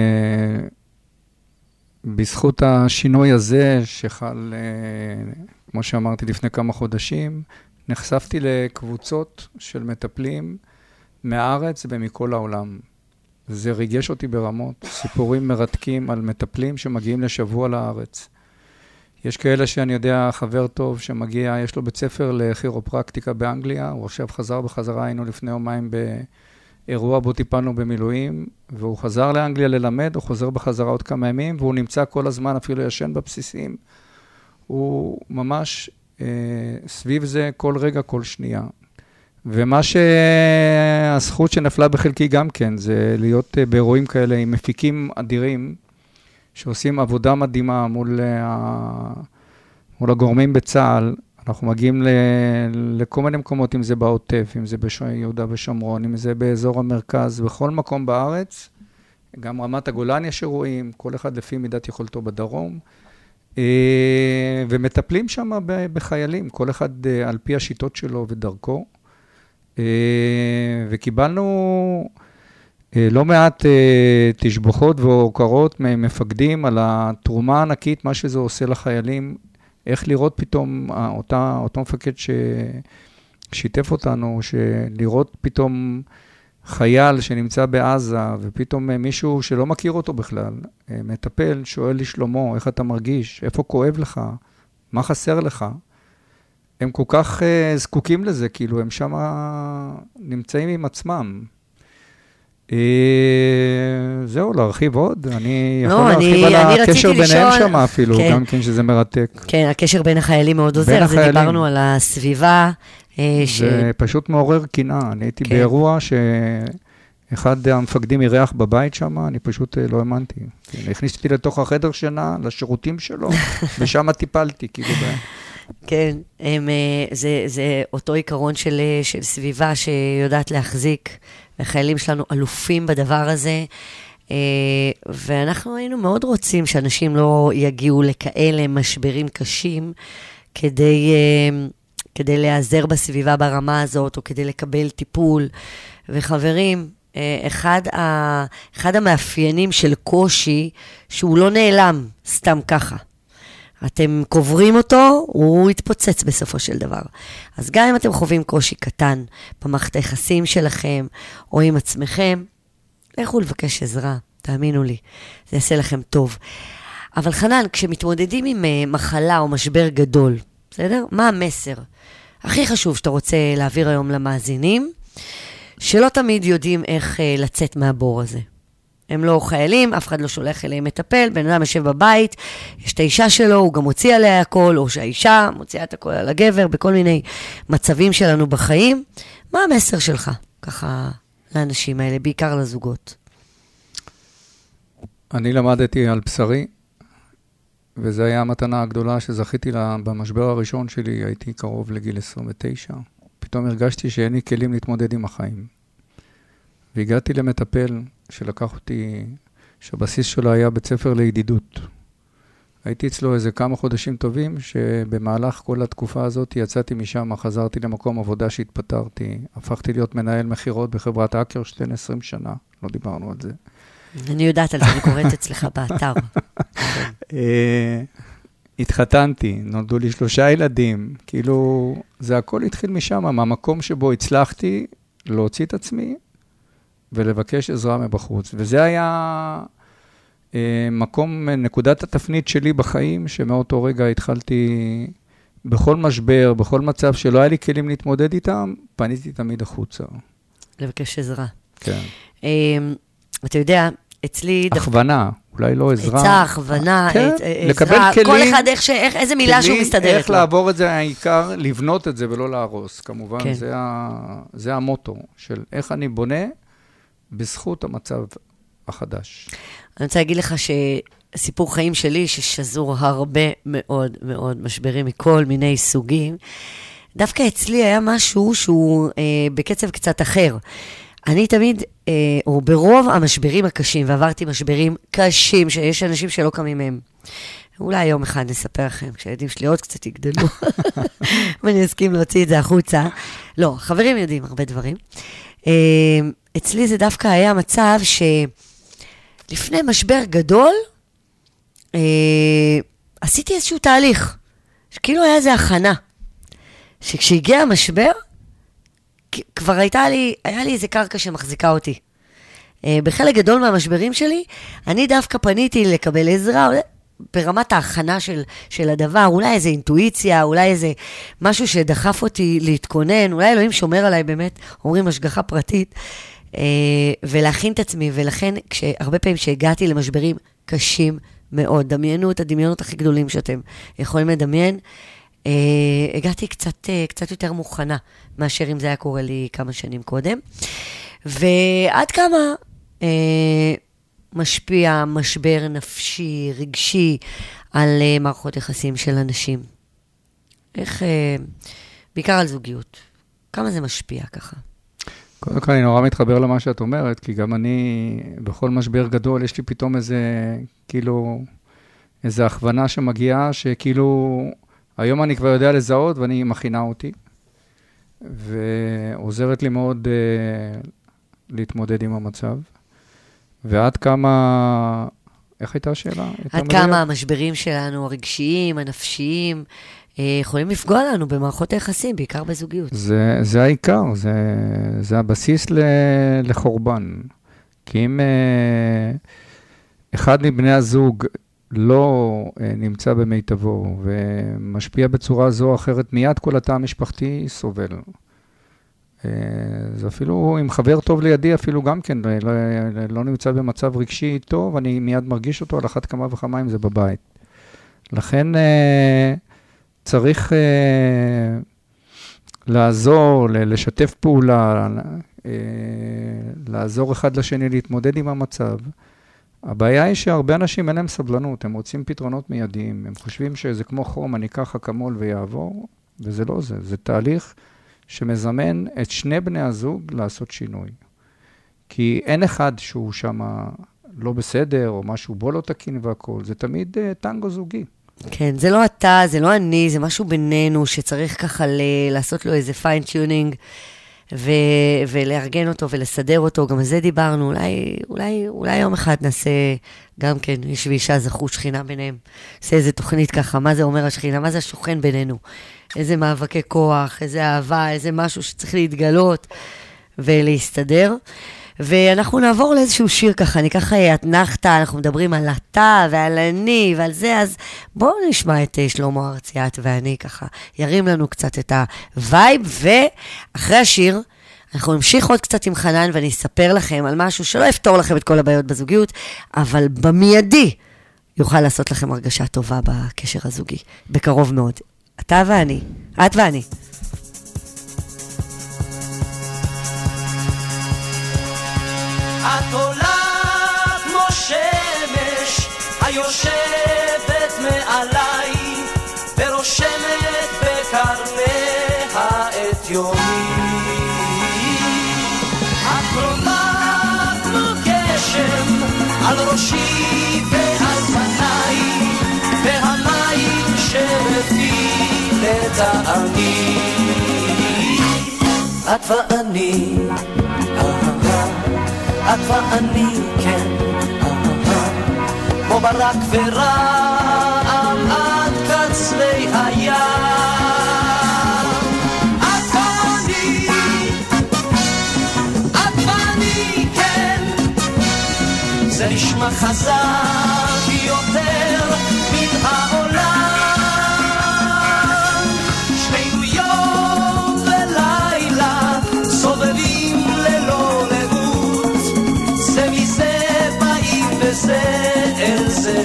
בזכות השינוי הזה שחל, כמו שאמרתי לפני כמה חודשים, נחשפתי לקבוצות של מטפלים מהארץ ומכל העולם. זה ריגש אותי ברמות, סיפורים מרתקים על מטפלים שמגיעים לשבוע לארץ. יש כאלה שאני יודע, חבר טוב שמגיע, יש לו בית ספר לכירופרקטיקה באנגליה, הוא עכשיו חזר בחזרה, היינו לפני יומיים אירוע בו טיפלנו במילואים, והוא חזר לאנגליה ללמד, הוא חוזר בחזרה עוד כמה ימים, והוא נמצא כל הזמן אפילו ישן בבסיסים. הוא ממש סביב זה כל רגע, כל שנייה. ומה שהזכות שנפלה בחלקי גם כן, זה להיות באירועים כאלה עם מפיקים אדירים, שעושים עבודה מדהימה מול הגורמים בצה"ל. אנחנו מגיעים לכל מיני מקומות, אם זה בעוטף, אם זה ביהודה ושומרון, אם זה באזור המרכז, בכל מקום בארץ. גם רמת הגולן יש אירועים, כל אחד לפי מידת יכולתו בדרום. ומטפלים שם בחיילים, כל אחד על פי השיטות שלו ודרכו. וקיבלנו לא מעט תשבחות והוקרות ממפקדים על התרומה הענקית, מה שזה עושה לחיילים, איך לראות פתאום, אותו מפקד ששיתף אותנו, שלראות פתאום חייל שנמצא בעזה, ופתאום מישהו שלא מכיר אותו בכלל, מטפל, שואל לשלומו, איך אתה מרגיש, איפה כואב לך, מה חסר לך. הם כל כך זקוקים לזה, כאילו הם שם נמצאים עם עצמם. זהו, להרחיב עוד. אני יכול להרחיב על הקשר ביניהם שם אפילו, גם כן שזה מרתק. כן, הקשר בין החיילים מאוד עוזר, זה דיברנו על הסביבה. זה פשוט מעורר קנאה. אני הייתי באירוע שאחד המפקדים אירח בבית שם, אני פשוט לא האמנתי. הכניסתי לתוך החדר שינה, לשירותים שלו, ושם טיפלתי, כאילו כן, זה אותו עיקרון של סביבה שיודעת להחזיק, החיילים שלנו אלופים בדבר הזה, ואנחנו היינו מאוד רוצים שאנשים לא יגיעו לכאלה משברים קשים, כדי להיעזר בסביבה ברמה הזאת, או כדי לקבל טיפול. וחברים, אחד המאפיינים של קושי, שהוא לא נעלם סתם ככה. אתם קוברים אותו, הוא יתפוצץ בסופו של דבר. אז גם אם אתם חווים קושי קטן במערכת היחסים שלכם, או עם עצמכם, לכו לבקש עזרה, תאמינו לי, זה יעשה לכם טוב. אבל חנן, כשמתמודדים עם מחלה או משבר גדול, בסדר? מה המסר? הכי חשוב שאתה רוצה להעביר היום למאזינים, שלא תמיד יודעים איך לצאת מהבור הזה. הם לא חיילים, אף אחד לא שולח אליהם מטפל, בן אדם יושב בבית, יש את האישה שלו, הוא גם מוציא עליה הכל, או שהאישה מוציאה את הכל על הגבר, בכל מיני מצבים שלנו בחיים. מה המסר שלך, ככה, לאנשים האלה, בעיקר לזוגות? אני למדתי על בשרי, וזו הייתה המתנה הגדולה שזכיתי לה במשבר הראשון שלי, הייתי קרוב לגיל 29. פתאום הרגשתי שאין לי כלים להתמודד עם החיים. והגעתי למטפל שלקח אותי, שהבסיס שלו היה בית ספר לידידות. הייתי אצלו איזה כמה חודשים טובים, שבמהלך כל התקופה הזאת יצאתי משם, חזרתי למקום עבודה שהתפטרתי, הפכתי להיות מנהל מחירות בחברת אקרשטיין 20 שנה, לא דיברנו על זה. אני יודעת על זה, אני קוראת אצלך באתר. התחתנתי, נולדו לי 3 ילדים, כאילו, זה הכל התחיל משם, מהמקום שבו הצלחתי להוציא את עצמי, ולבקש עזרה מבחוץ. וזה היה מקום, נקודת התפנית שלי בחיים, שמאותו רגע התחלתי בכל משבר, בכל מצב שלא היה לי כלים להתמודד איתם, פניתי תמיד החוצה. לבקש עזרה. כן. אתה יודע, אצלי... הכוונה, אולי לא עזרה. עצה, הכוונה, כן, עזרה. לקבל כלים. כל אחד איזה מילה שהוא מסתדרת לו. איך לעבור את זה, העיקר לבנות את זה ולא להרוס. כמובן, כן. זה המוטו של איך אני בונה בזכות המצב החדש. אני רוצה להגיד לך שסיפור חיים שלי, ששזור הרבה מאוד מאוד משברים מכל מיני סוגים, דווקא אצלי היה משהו שהוא בקצב קצת אחר. אני תמיד, או ברוב המשברים הקשים, ועברתי משברים קשים, שיש אנשים שלא קמים מהם. אולי יום אחד נספר לכם, כשהילדים שלי עוד קצת יגדלו, ואני אסכים להוציא את זה החוצה. לא, חברים יודעים הרבה דברים. אצלי זה דווקא היה מצב שלפני משבר גדול, עשיתי איזשהו תהליך, שכאילו היה איזו הכנה, שכשהגיע המשבר, כבר היה לי איזה קרקע שמחזיקה אותי. בחלק גדול מהמשברים שלי, אני דווקא פניתי לקבל עזרה, ברמת ההכנה של הדבר, אולי איזו אינטואיציה, אולי איזה משהו שדחף אותי להתכונן, אולי אלוהים שומר עליי באמת, אומרים השגחה פרטית, ולהכין את עצמי, ולכן הרבה פעמים שהגעתי למשברים קשים מאוד, דמיינו את הדמיונות הכי גדולים שאתם יכולים לדמיין, הגעתי קצת יותר מוכנה, מאשר אם זה היה קורה לי כמה שנים קודם. ועד כמה משפיע משבר נפשי, רגשי, על מערכות יחסים של אנשים. איך, בעיקר על זוגיות. כמה זה משפיע ככה? קודם כל, אני נורא מתחבר למה שאת אומרת, כי גם אני, בכל משבר גדול, יש לי פתאום איזה הכוונה שמגיעה, שכאילו, היום אני כבר יודע לזהות, ואני מכינה אותי, ועוזרת לי מאוד להתמודד עם המצב. ועד כמה, איך הייתה השאלה? עד כמה המשברים שלנו, הרגשיים, הנפשיים, יכולים לפגוע לנו במערכות היחסים, בעיקר בזוגיות. זה העיקר, זה הבסיס לחורבן. כי אם אחד מבני הזוג לא נמצא במיטבו ומשפיע בצורה זו או אחרת, מיד כל התא המשפחתי סובל. זה אפילו, אם חבר טוב לידי, אפילו גם כן, לא נמצא במצב רגשי טוב, אני מיד מרגיש אותו על אחת כמה וכמה אם זה בבית. לכן צריך לעזור, לשתף פעולה, לעזור אחד לשני להתמודד עם המצב. הבעיה היא שהרבה אנשים אין להם סבלנות, הם רוצים פתרונות מיידיים, הם חושבים שזה כמו חום, אני אקח אקמול ויעבור, וזה לא זה, זה תהליך שמזמן את שני בני הזוג לעשות שינוי. כי אין אחד שהוא שם לא בסדר, או משהו בו לא תקין והכל, זה תמיד טנגו זוגי. כן, זה לא אתה, זה לא אני, זה משהו בינינו שצריך ככה לעשות לו איזה פיין-טיונינג, ולארגן אותו ולסדר אותו, גם על זה דיברנו, אולי יום אחד נעשה גם כן, איש ואישה זכו שכינה ביניהם, נעשה איזה תוכנית ככה, מה זה אומר השכינה, מה זה השוכן בינינו, איזה מאבקי כוח, איזה אהבה, איזה משהו שצריך להתגלות ולהסתדר, ואנחנו נעבור לאיזשהו שיר ככה, אני ככה אתנחתה, אנחנו מדברים על אתה ועל אני ועל זה, אז בואו נשמע את שלמה ארצי, את ואני ככה, ירים לנו קצת את הווייב, ואחרי השיר, אנחנו נמשיך עוד קצת עם חנן, ואני אספר לכם על משהו שלא יפתור לכם את כל הבעיות בזוגיות, אבל במיידי יוכל לעשות לכם הרגשה טובה בקשר הזוגי, בקרוב מאוד. אתה ואני, את ואני. את עולה כמו שמש היושבת מעליי ורושמת בקרניה את יומי. את קרובה כמו גשם על ראשי ועל פניי אני, את ואני, את ואני, כן, כמו ברק ורעם עד קצרי הים. את ואני, את ואני, כן, זה נשמע חזק יותר מן העולם. שנינו יום ולילה סובבים ללא לאות, זה מזה באים וזה אל זה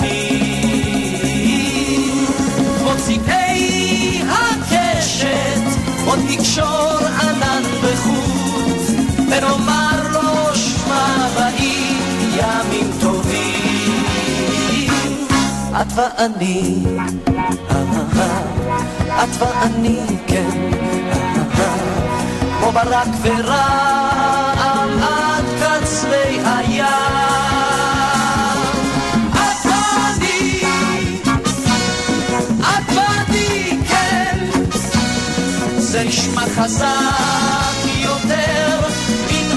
שווים. מוציאי הקשת עוד נקשור ענן בחוט, ונאמר לו שמע באים ימים טובים. את ואני, את ואני, כן, כמו ברק ורעם עד קצרי הים. את ואני, את ואני, כן, זה נשמע חזק יותר מן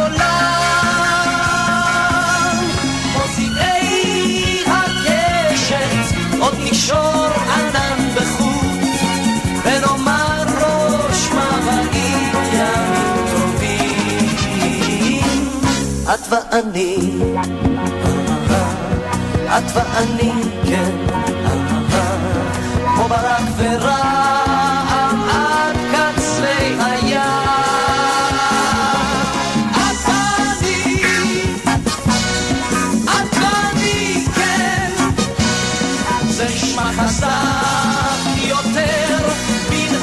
העולם. מוציאי הקשת עוד נקשור ענן בחוט, ונאמר ראש מבעים ימים טובים. את ואני, את ואני, כן, כמו ברק ורעם עד קצרי הים. את ואני, את ואני, כן, זה נשמע חזק יותר מן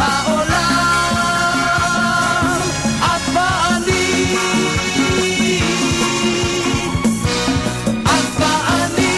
העולם. את ואני, את ואני.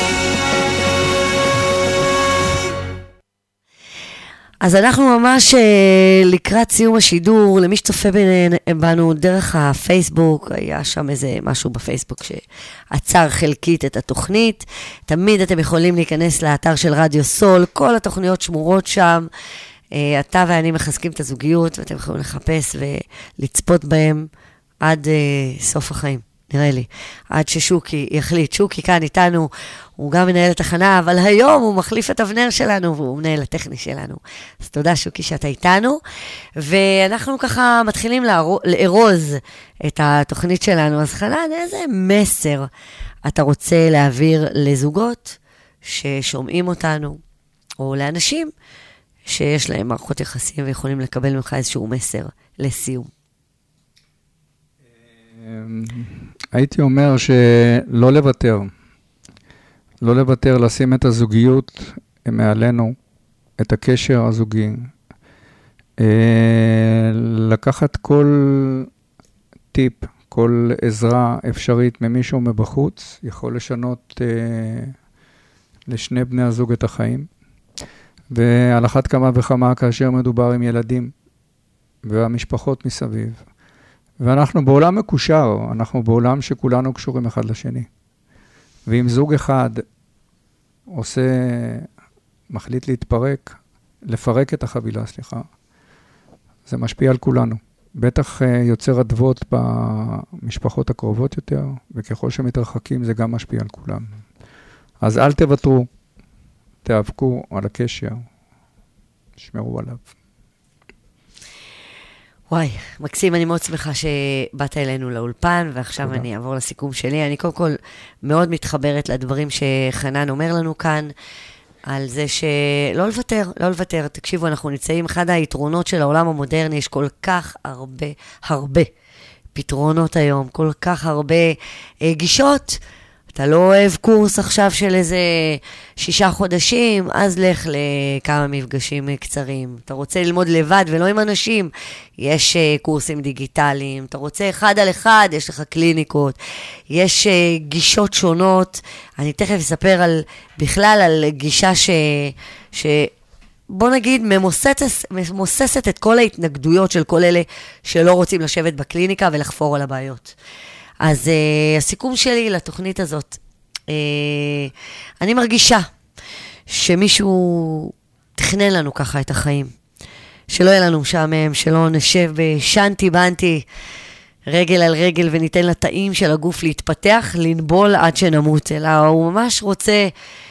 אז אנחנו ממש לקראת סיום השידור, למי שצופה בנו דרך הפייסבוק, היה שם איזה משהו בפייסבוק שעצר חלקית את התוכנית. תמיד אתם יכולים להיכנס לאתר של רדיו סול, כל התוכניות שמורות שם. אתה ואני מחזקים את הזוגיות, ואתם יכולים לחפש ולצפות בהם עד סוף החיים, נראה לי. עד ששוקי יחליט. שוקי כאן איתנו, הוא גם מנהל התחנה, אבל היום הוא מחליף את אבנר שלנו, והוא מנהל הטכני שלנו. אז תודה שוקי שאתה איתנו, ואנחנו ככה מתחילים לארוז את התוכנית שלנו. אז חנן, איזה מסר אתה רוצה להעביר לזוגות ששומעים אותנו, או לאנשים שיש להם מערכות יחסים ויכולים לקבל ממך איזשהו מסר לסיום? הייתי אומר שלא לוותר. לא לוותר, לשים את הזוגיות מעלינו, את הקשר הזוגי. לקחת כל טיפ, כל עזרה אפשרית ממישהו מבחוץ, יכול לשנות לשני בני הזוג את החיים. ועל אחת כמה וכמה כאשר מדובר עם ילדים והמשפחות מסביב. ואנחנו בעולם מקושר, אנחנו בעולם שכולנו קשורים אחד לשני. ואם זוג אחד מחליט להתפרק, לפרק את החבילה, סליחה, זה משפיע על כולנו. בטח יוצר עדבות במשפחות הקרובות יותר, וככל שמתרחקים זה גם משפיע על כולם. אז אל תוותרו, תאבקו על הקשר, שמרו עליו. וואי, מקסים, אני מאוד שמחה שבאת אלינו לאולפן, ועכשיו תודה. אני אעבור לסיכום שלי. אני קודם כל מאוד מתחברת לדברים שחנן אומר לנו כאן, על זה שלא לוותר, לא לוותר. תקשיבו, אנחנו נמצאים, אחד היתרונות של העולם המודרני, יש כל כך הרבה פתרונות היום, כל כך הרבה גישות. אתה לא אוהב קורס עכשיו של איזה 6 חודשים, אז לך לכמה מפגשים קצרים. אתה רוצה ללמוד לבד ולא עם אנשים, יש קורסים דיגיטליים. אתה רוצה 1 על 1, יש לך קליניקות. יש גישות שונות. אני תכף אספר בכלל על גישה בוא נגיד, ממוססת את כל ההתנגדויות של כל אלה שלא רוצים לשבת בקליניקה ולחפור על הבעיות. אז הסיכום שלי לתוכנית הזאת, אני מרגישה שמישהו תכנן לנו ככה את החיים. שלא יהיה לנו משעמם, שלא נשב בשנתי בנתי, רגל על רגל, וניתן לתאים של הגוף להתפתח, לנבול עד שנמות, אלא הוא ממש רוצה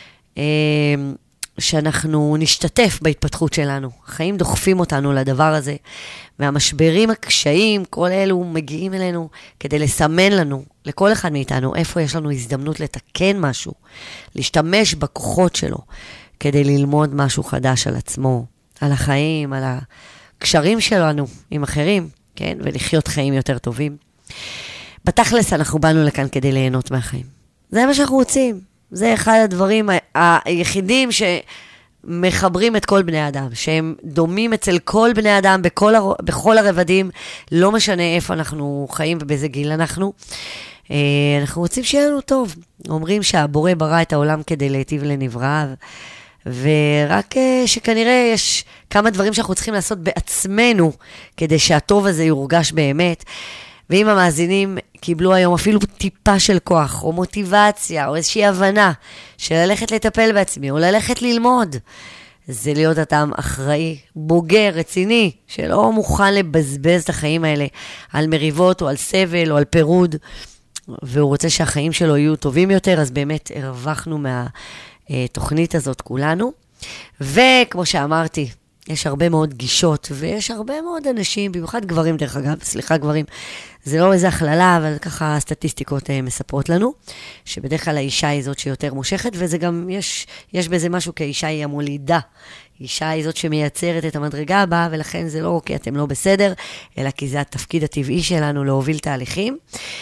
שאנחנו נשתתף בהתפתחות שלנו. החיים דוחפים אותנו לדבר הזה, והמשברים, הקשיים, כל אלו מגיעים אלינו כדי לסמן לנו, לכל אחד מאיתנו, איפה יש לנו הזדמנות לתקן משהו, להשתמש בכוחות שלו, כדי ללמוד משהו חדש על עצמו, על החיים, על הקשרים שלנו עם אחרים, כן? ולחיות חיים יותר טובים. בתכלס אנחנו באנו לכאן כדי ליהנות מהחיים. זה מה שאנחנו רוצים. זה אחד הדברים היחידים שמחברים את כל בני אדם, שהם דומים אצל כל בני אדם בכל הרבדים, לא משנה איפה אנחנו חיים ובאיזה גיל אנחנו. אנחנו רוצים שיהיה לנו טוב. אומרים שהבורא ברא את העולם כדי להיטיב לנבראיו, ורק שכנראה יש כמה דברים שאנחנו צריכים לעשות בעצמנו, כדי שהטוב הזה יורגש באמת. ואם המאזינים קיבלו היום אפילו טיפה של כוח, או מוטיבציה, או איזושהי הבנה, של ללכת לטפל בעצמי, או ללכת ללמוד, זה להיות אדם אחראי, בוגר, רציני, שלא מוכן לבזבז את החיים האלה, על מריבות, או על סבל, או על פירוד, והוא רוצה שהחיים שלו יהיו טובים יותר, אז באמת הרווחנו מהתוכנית הזאת כולנו. וכמו שאמרתי, יש הרבה מאוד גישות, ויש הרבה מאוד אנשים, במיוחד גברים דרך אגב, סליחה גברים, זה לא איזה הכללה, אבל ככה הסטטיסטיקות מספרות לנו, שבדרך כלל האישה היא זאת שיותר מושכת, וזה גם, יש בזה משהו, כי האישה היא המולידה, אישה היא זאת שמייצרת את המדרגה הבאה, ולכן זה לא כי אתם לא בסדר, אלא כי זה התפקיד הטבעי שלנו להוביל תהליכים,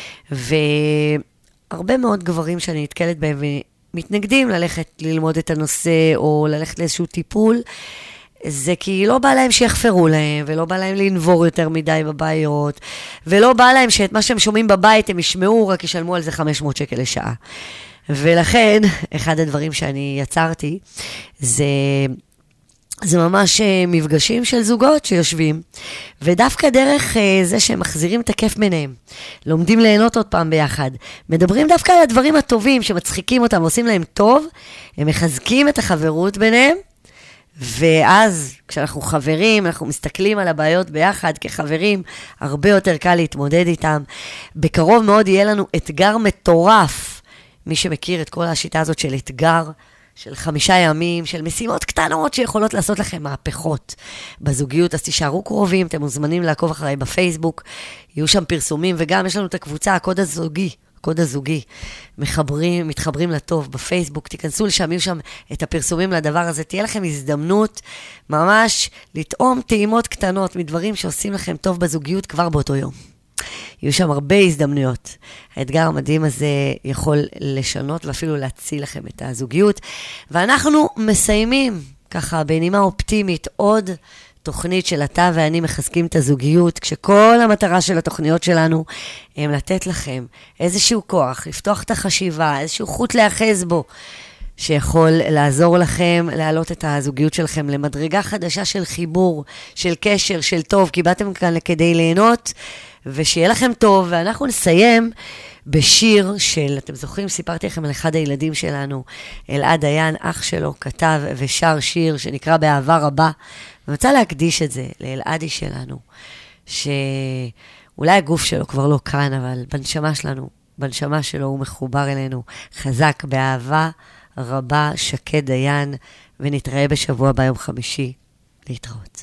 והרבה מאוד גברים שאני נתקלת בהם, ומתנגדים ללכת ללמוד את הנושא, או ללכת לאיזשהו טיפול, זה כי לא בא להם שיחפרו להם, ולא בא להם לנבור יותר מדי בבעיות, ולא בא להם שאת מה שהם שומעים בבית הם ישמעו, רק ישלמו על זה 500 שקל לשעה. ולכן, אחד הדברים שאני יצרתי, זה ממש מפגשים של זוגות שיושבים, ודווקא דרך זה שהם מחזירים את הכיף ביניהם, לומדים ליהנות עוד פעם ביחד, מדברים דווקא על הדברים הטובים שמצחיקים אותם, ועושים להם טוב, הם מחזקים את החברות ביניהם, ואז כשאנחנו חברים, אנחנו מסתכלים על הבעיות ביחד כחברים, הרבה יותר קל להתמודד איתם. בקרוב מאוד יהיה לנו אתגר מטורף. מי שמכיר את כל השיטה הזאת של אתגר, של 5 ימים, של משימות קטנות שיכולות לעשות לכם מהפכות בזוגיות, אז תישארו קרובים, אתם מוזמנים לעקוב אחריי בפייסבוק, יהיו שם פרסומים, וגם יש לנו את הקבוצה, הקוד הזוגי, מתחברים לטוב בפייסבוק, תיכנסו לשם, יהיו שם את הפרסומים לדבר הזה, תהיה לכם הזדמנות ממש לטעום טעימות קטנות מדברים שעושים לכם טוב בזוגיות כבר באותו יום. יהיו שם הרבה הזדמנויות. האתגר המדהים הזה יכול לשנות ואפילו להציל לכם את הזוגיות. ואנחנו מסיימים ככה בנימה אופטימית עוד תוכנית של אתה ואני מחזקים את הזוגיות, כשכל המטרה של התוכניות שלנו הם לתת לכם איזשהו כוח, לפתוח את החשיבה, איזשהו חוט להאחז בו, שיכול לעזור לכם להעלות את הזוגיות שלכם למדרגה חדשה של חיבור, של קשר, של טוב, כי באתם כאן כדי ליהנות, ושיהיה לכם טוב. ואנחנו נסיים בשיר של, אתם זוכרים, סיפרתי לכם על אחד הילדים שלנו, אלעד דיין, אח שלו, כתב ושר שיר שנקרא באהבה רבה, ואני רוצה להקדיש את זה לאלעדי שלנו, שאולי הגוף שלו כבר לא כאן, אבל בנשמה שלו הוא מחובר אלינו, חזק באהבה רבה, שקד דיין, ונתראה בשבוע ביום חמישי. להתראות.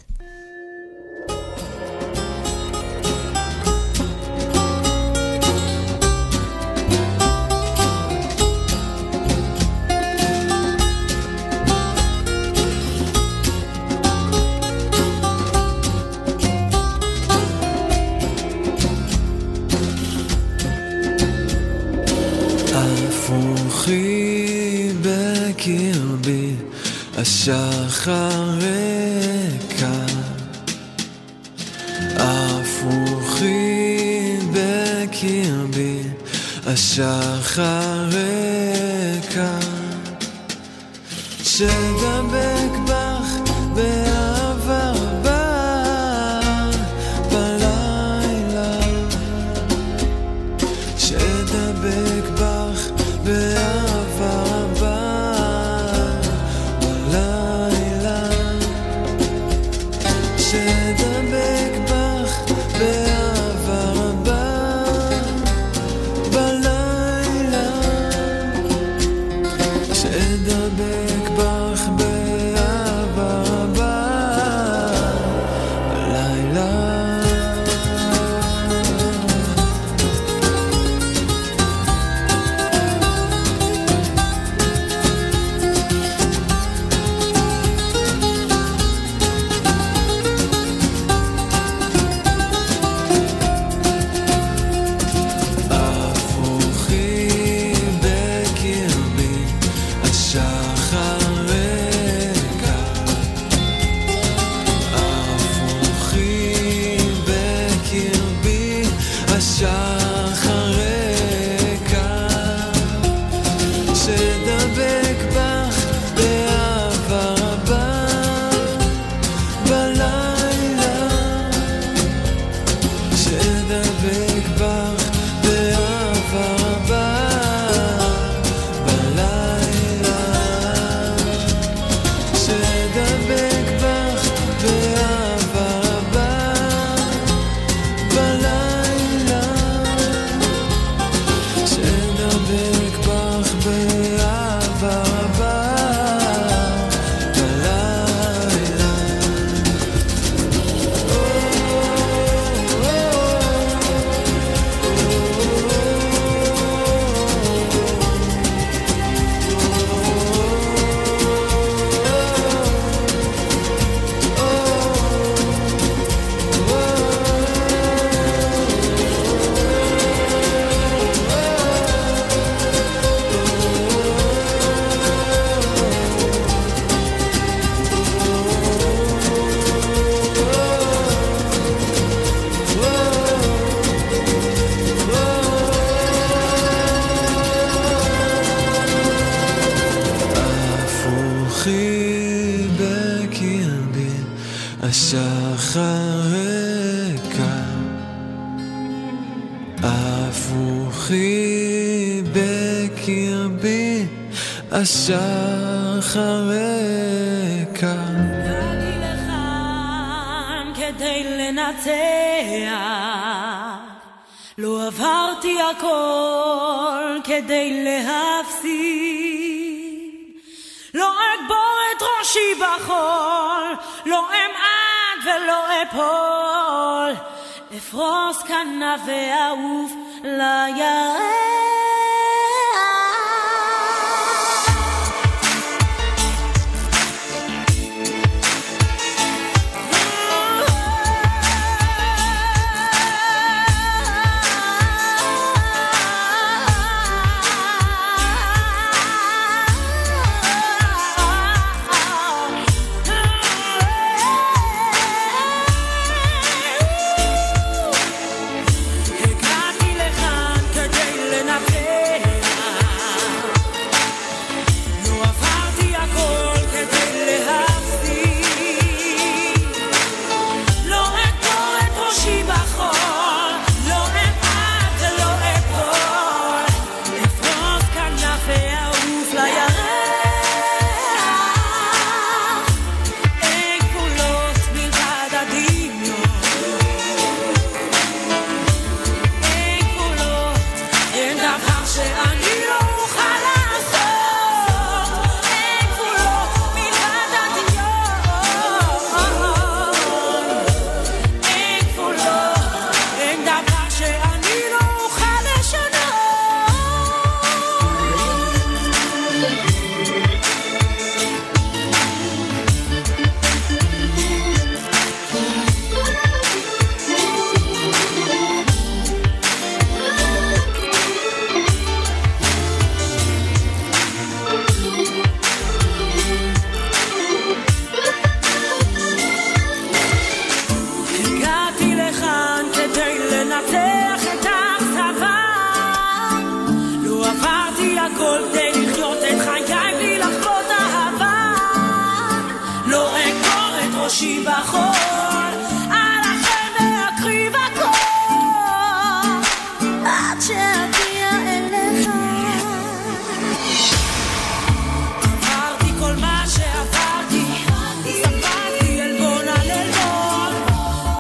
אפרוחי בקרבי השחר רקע, אפרוחי בקרבי השחר רקע, שדבק בך באהבה רבה בלילה, שדבק בך באהבה רבה בלילה, רוחי בקרבי השחרק. הגעתי לכאן כדי לנצח, לא עברתי הכל כדי להפסיד, לא אגבור את ראשי בחול, לא אמעט ולא אפול, אפרוס כנף ואעוף לירח.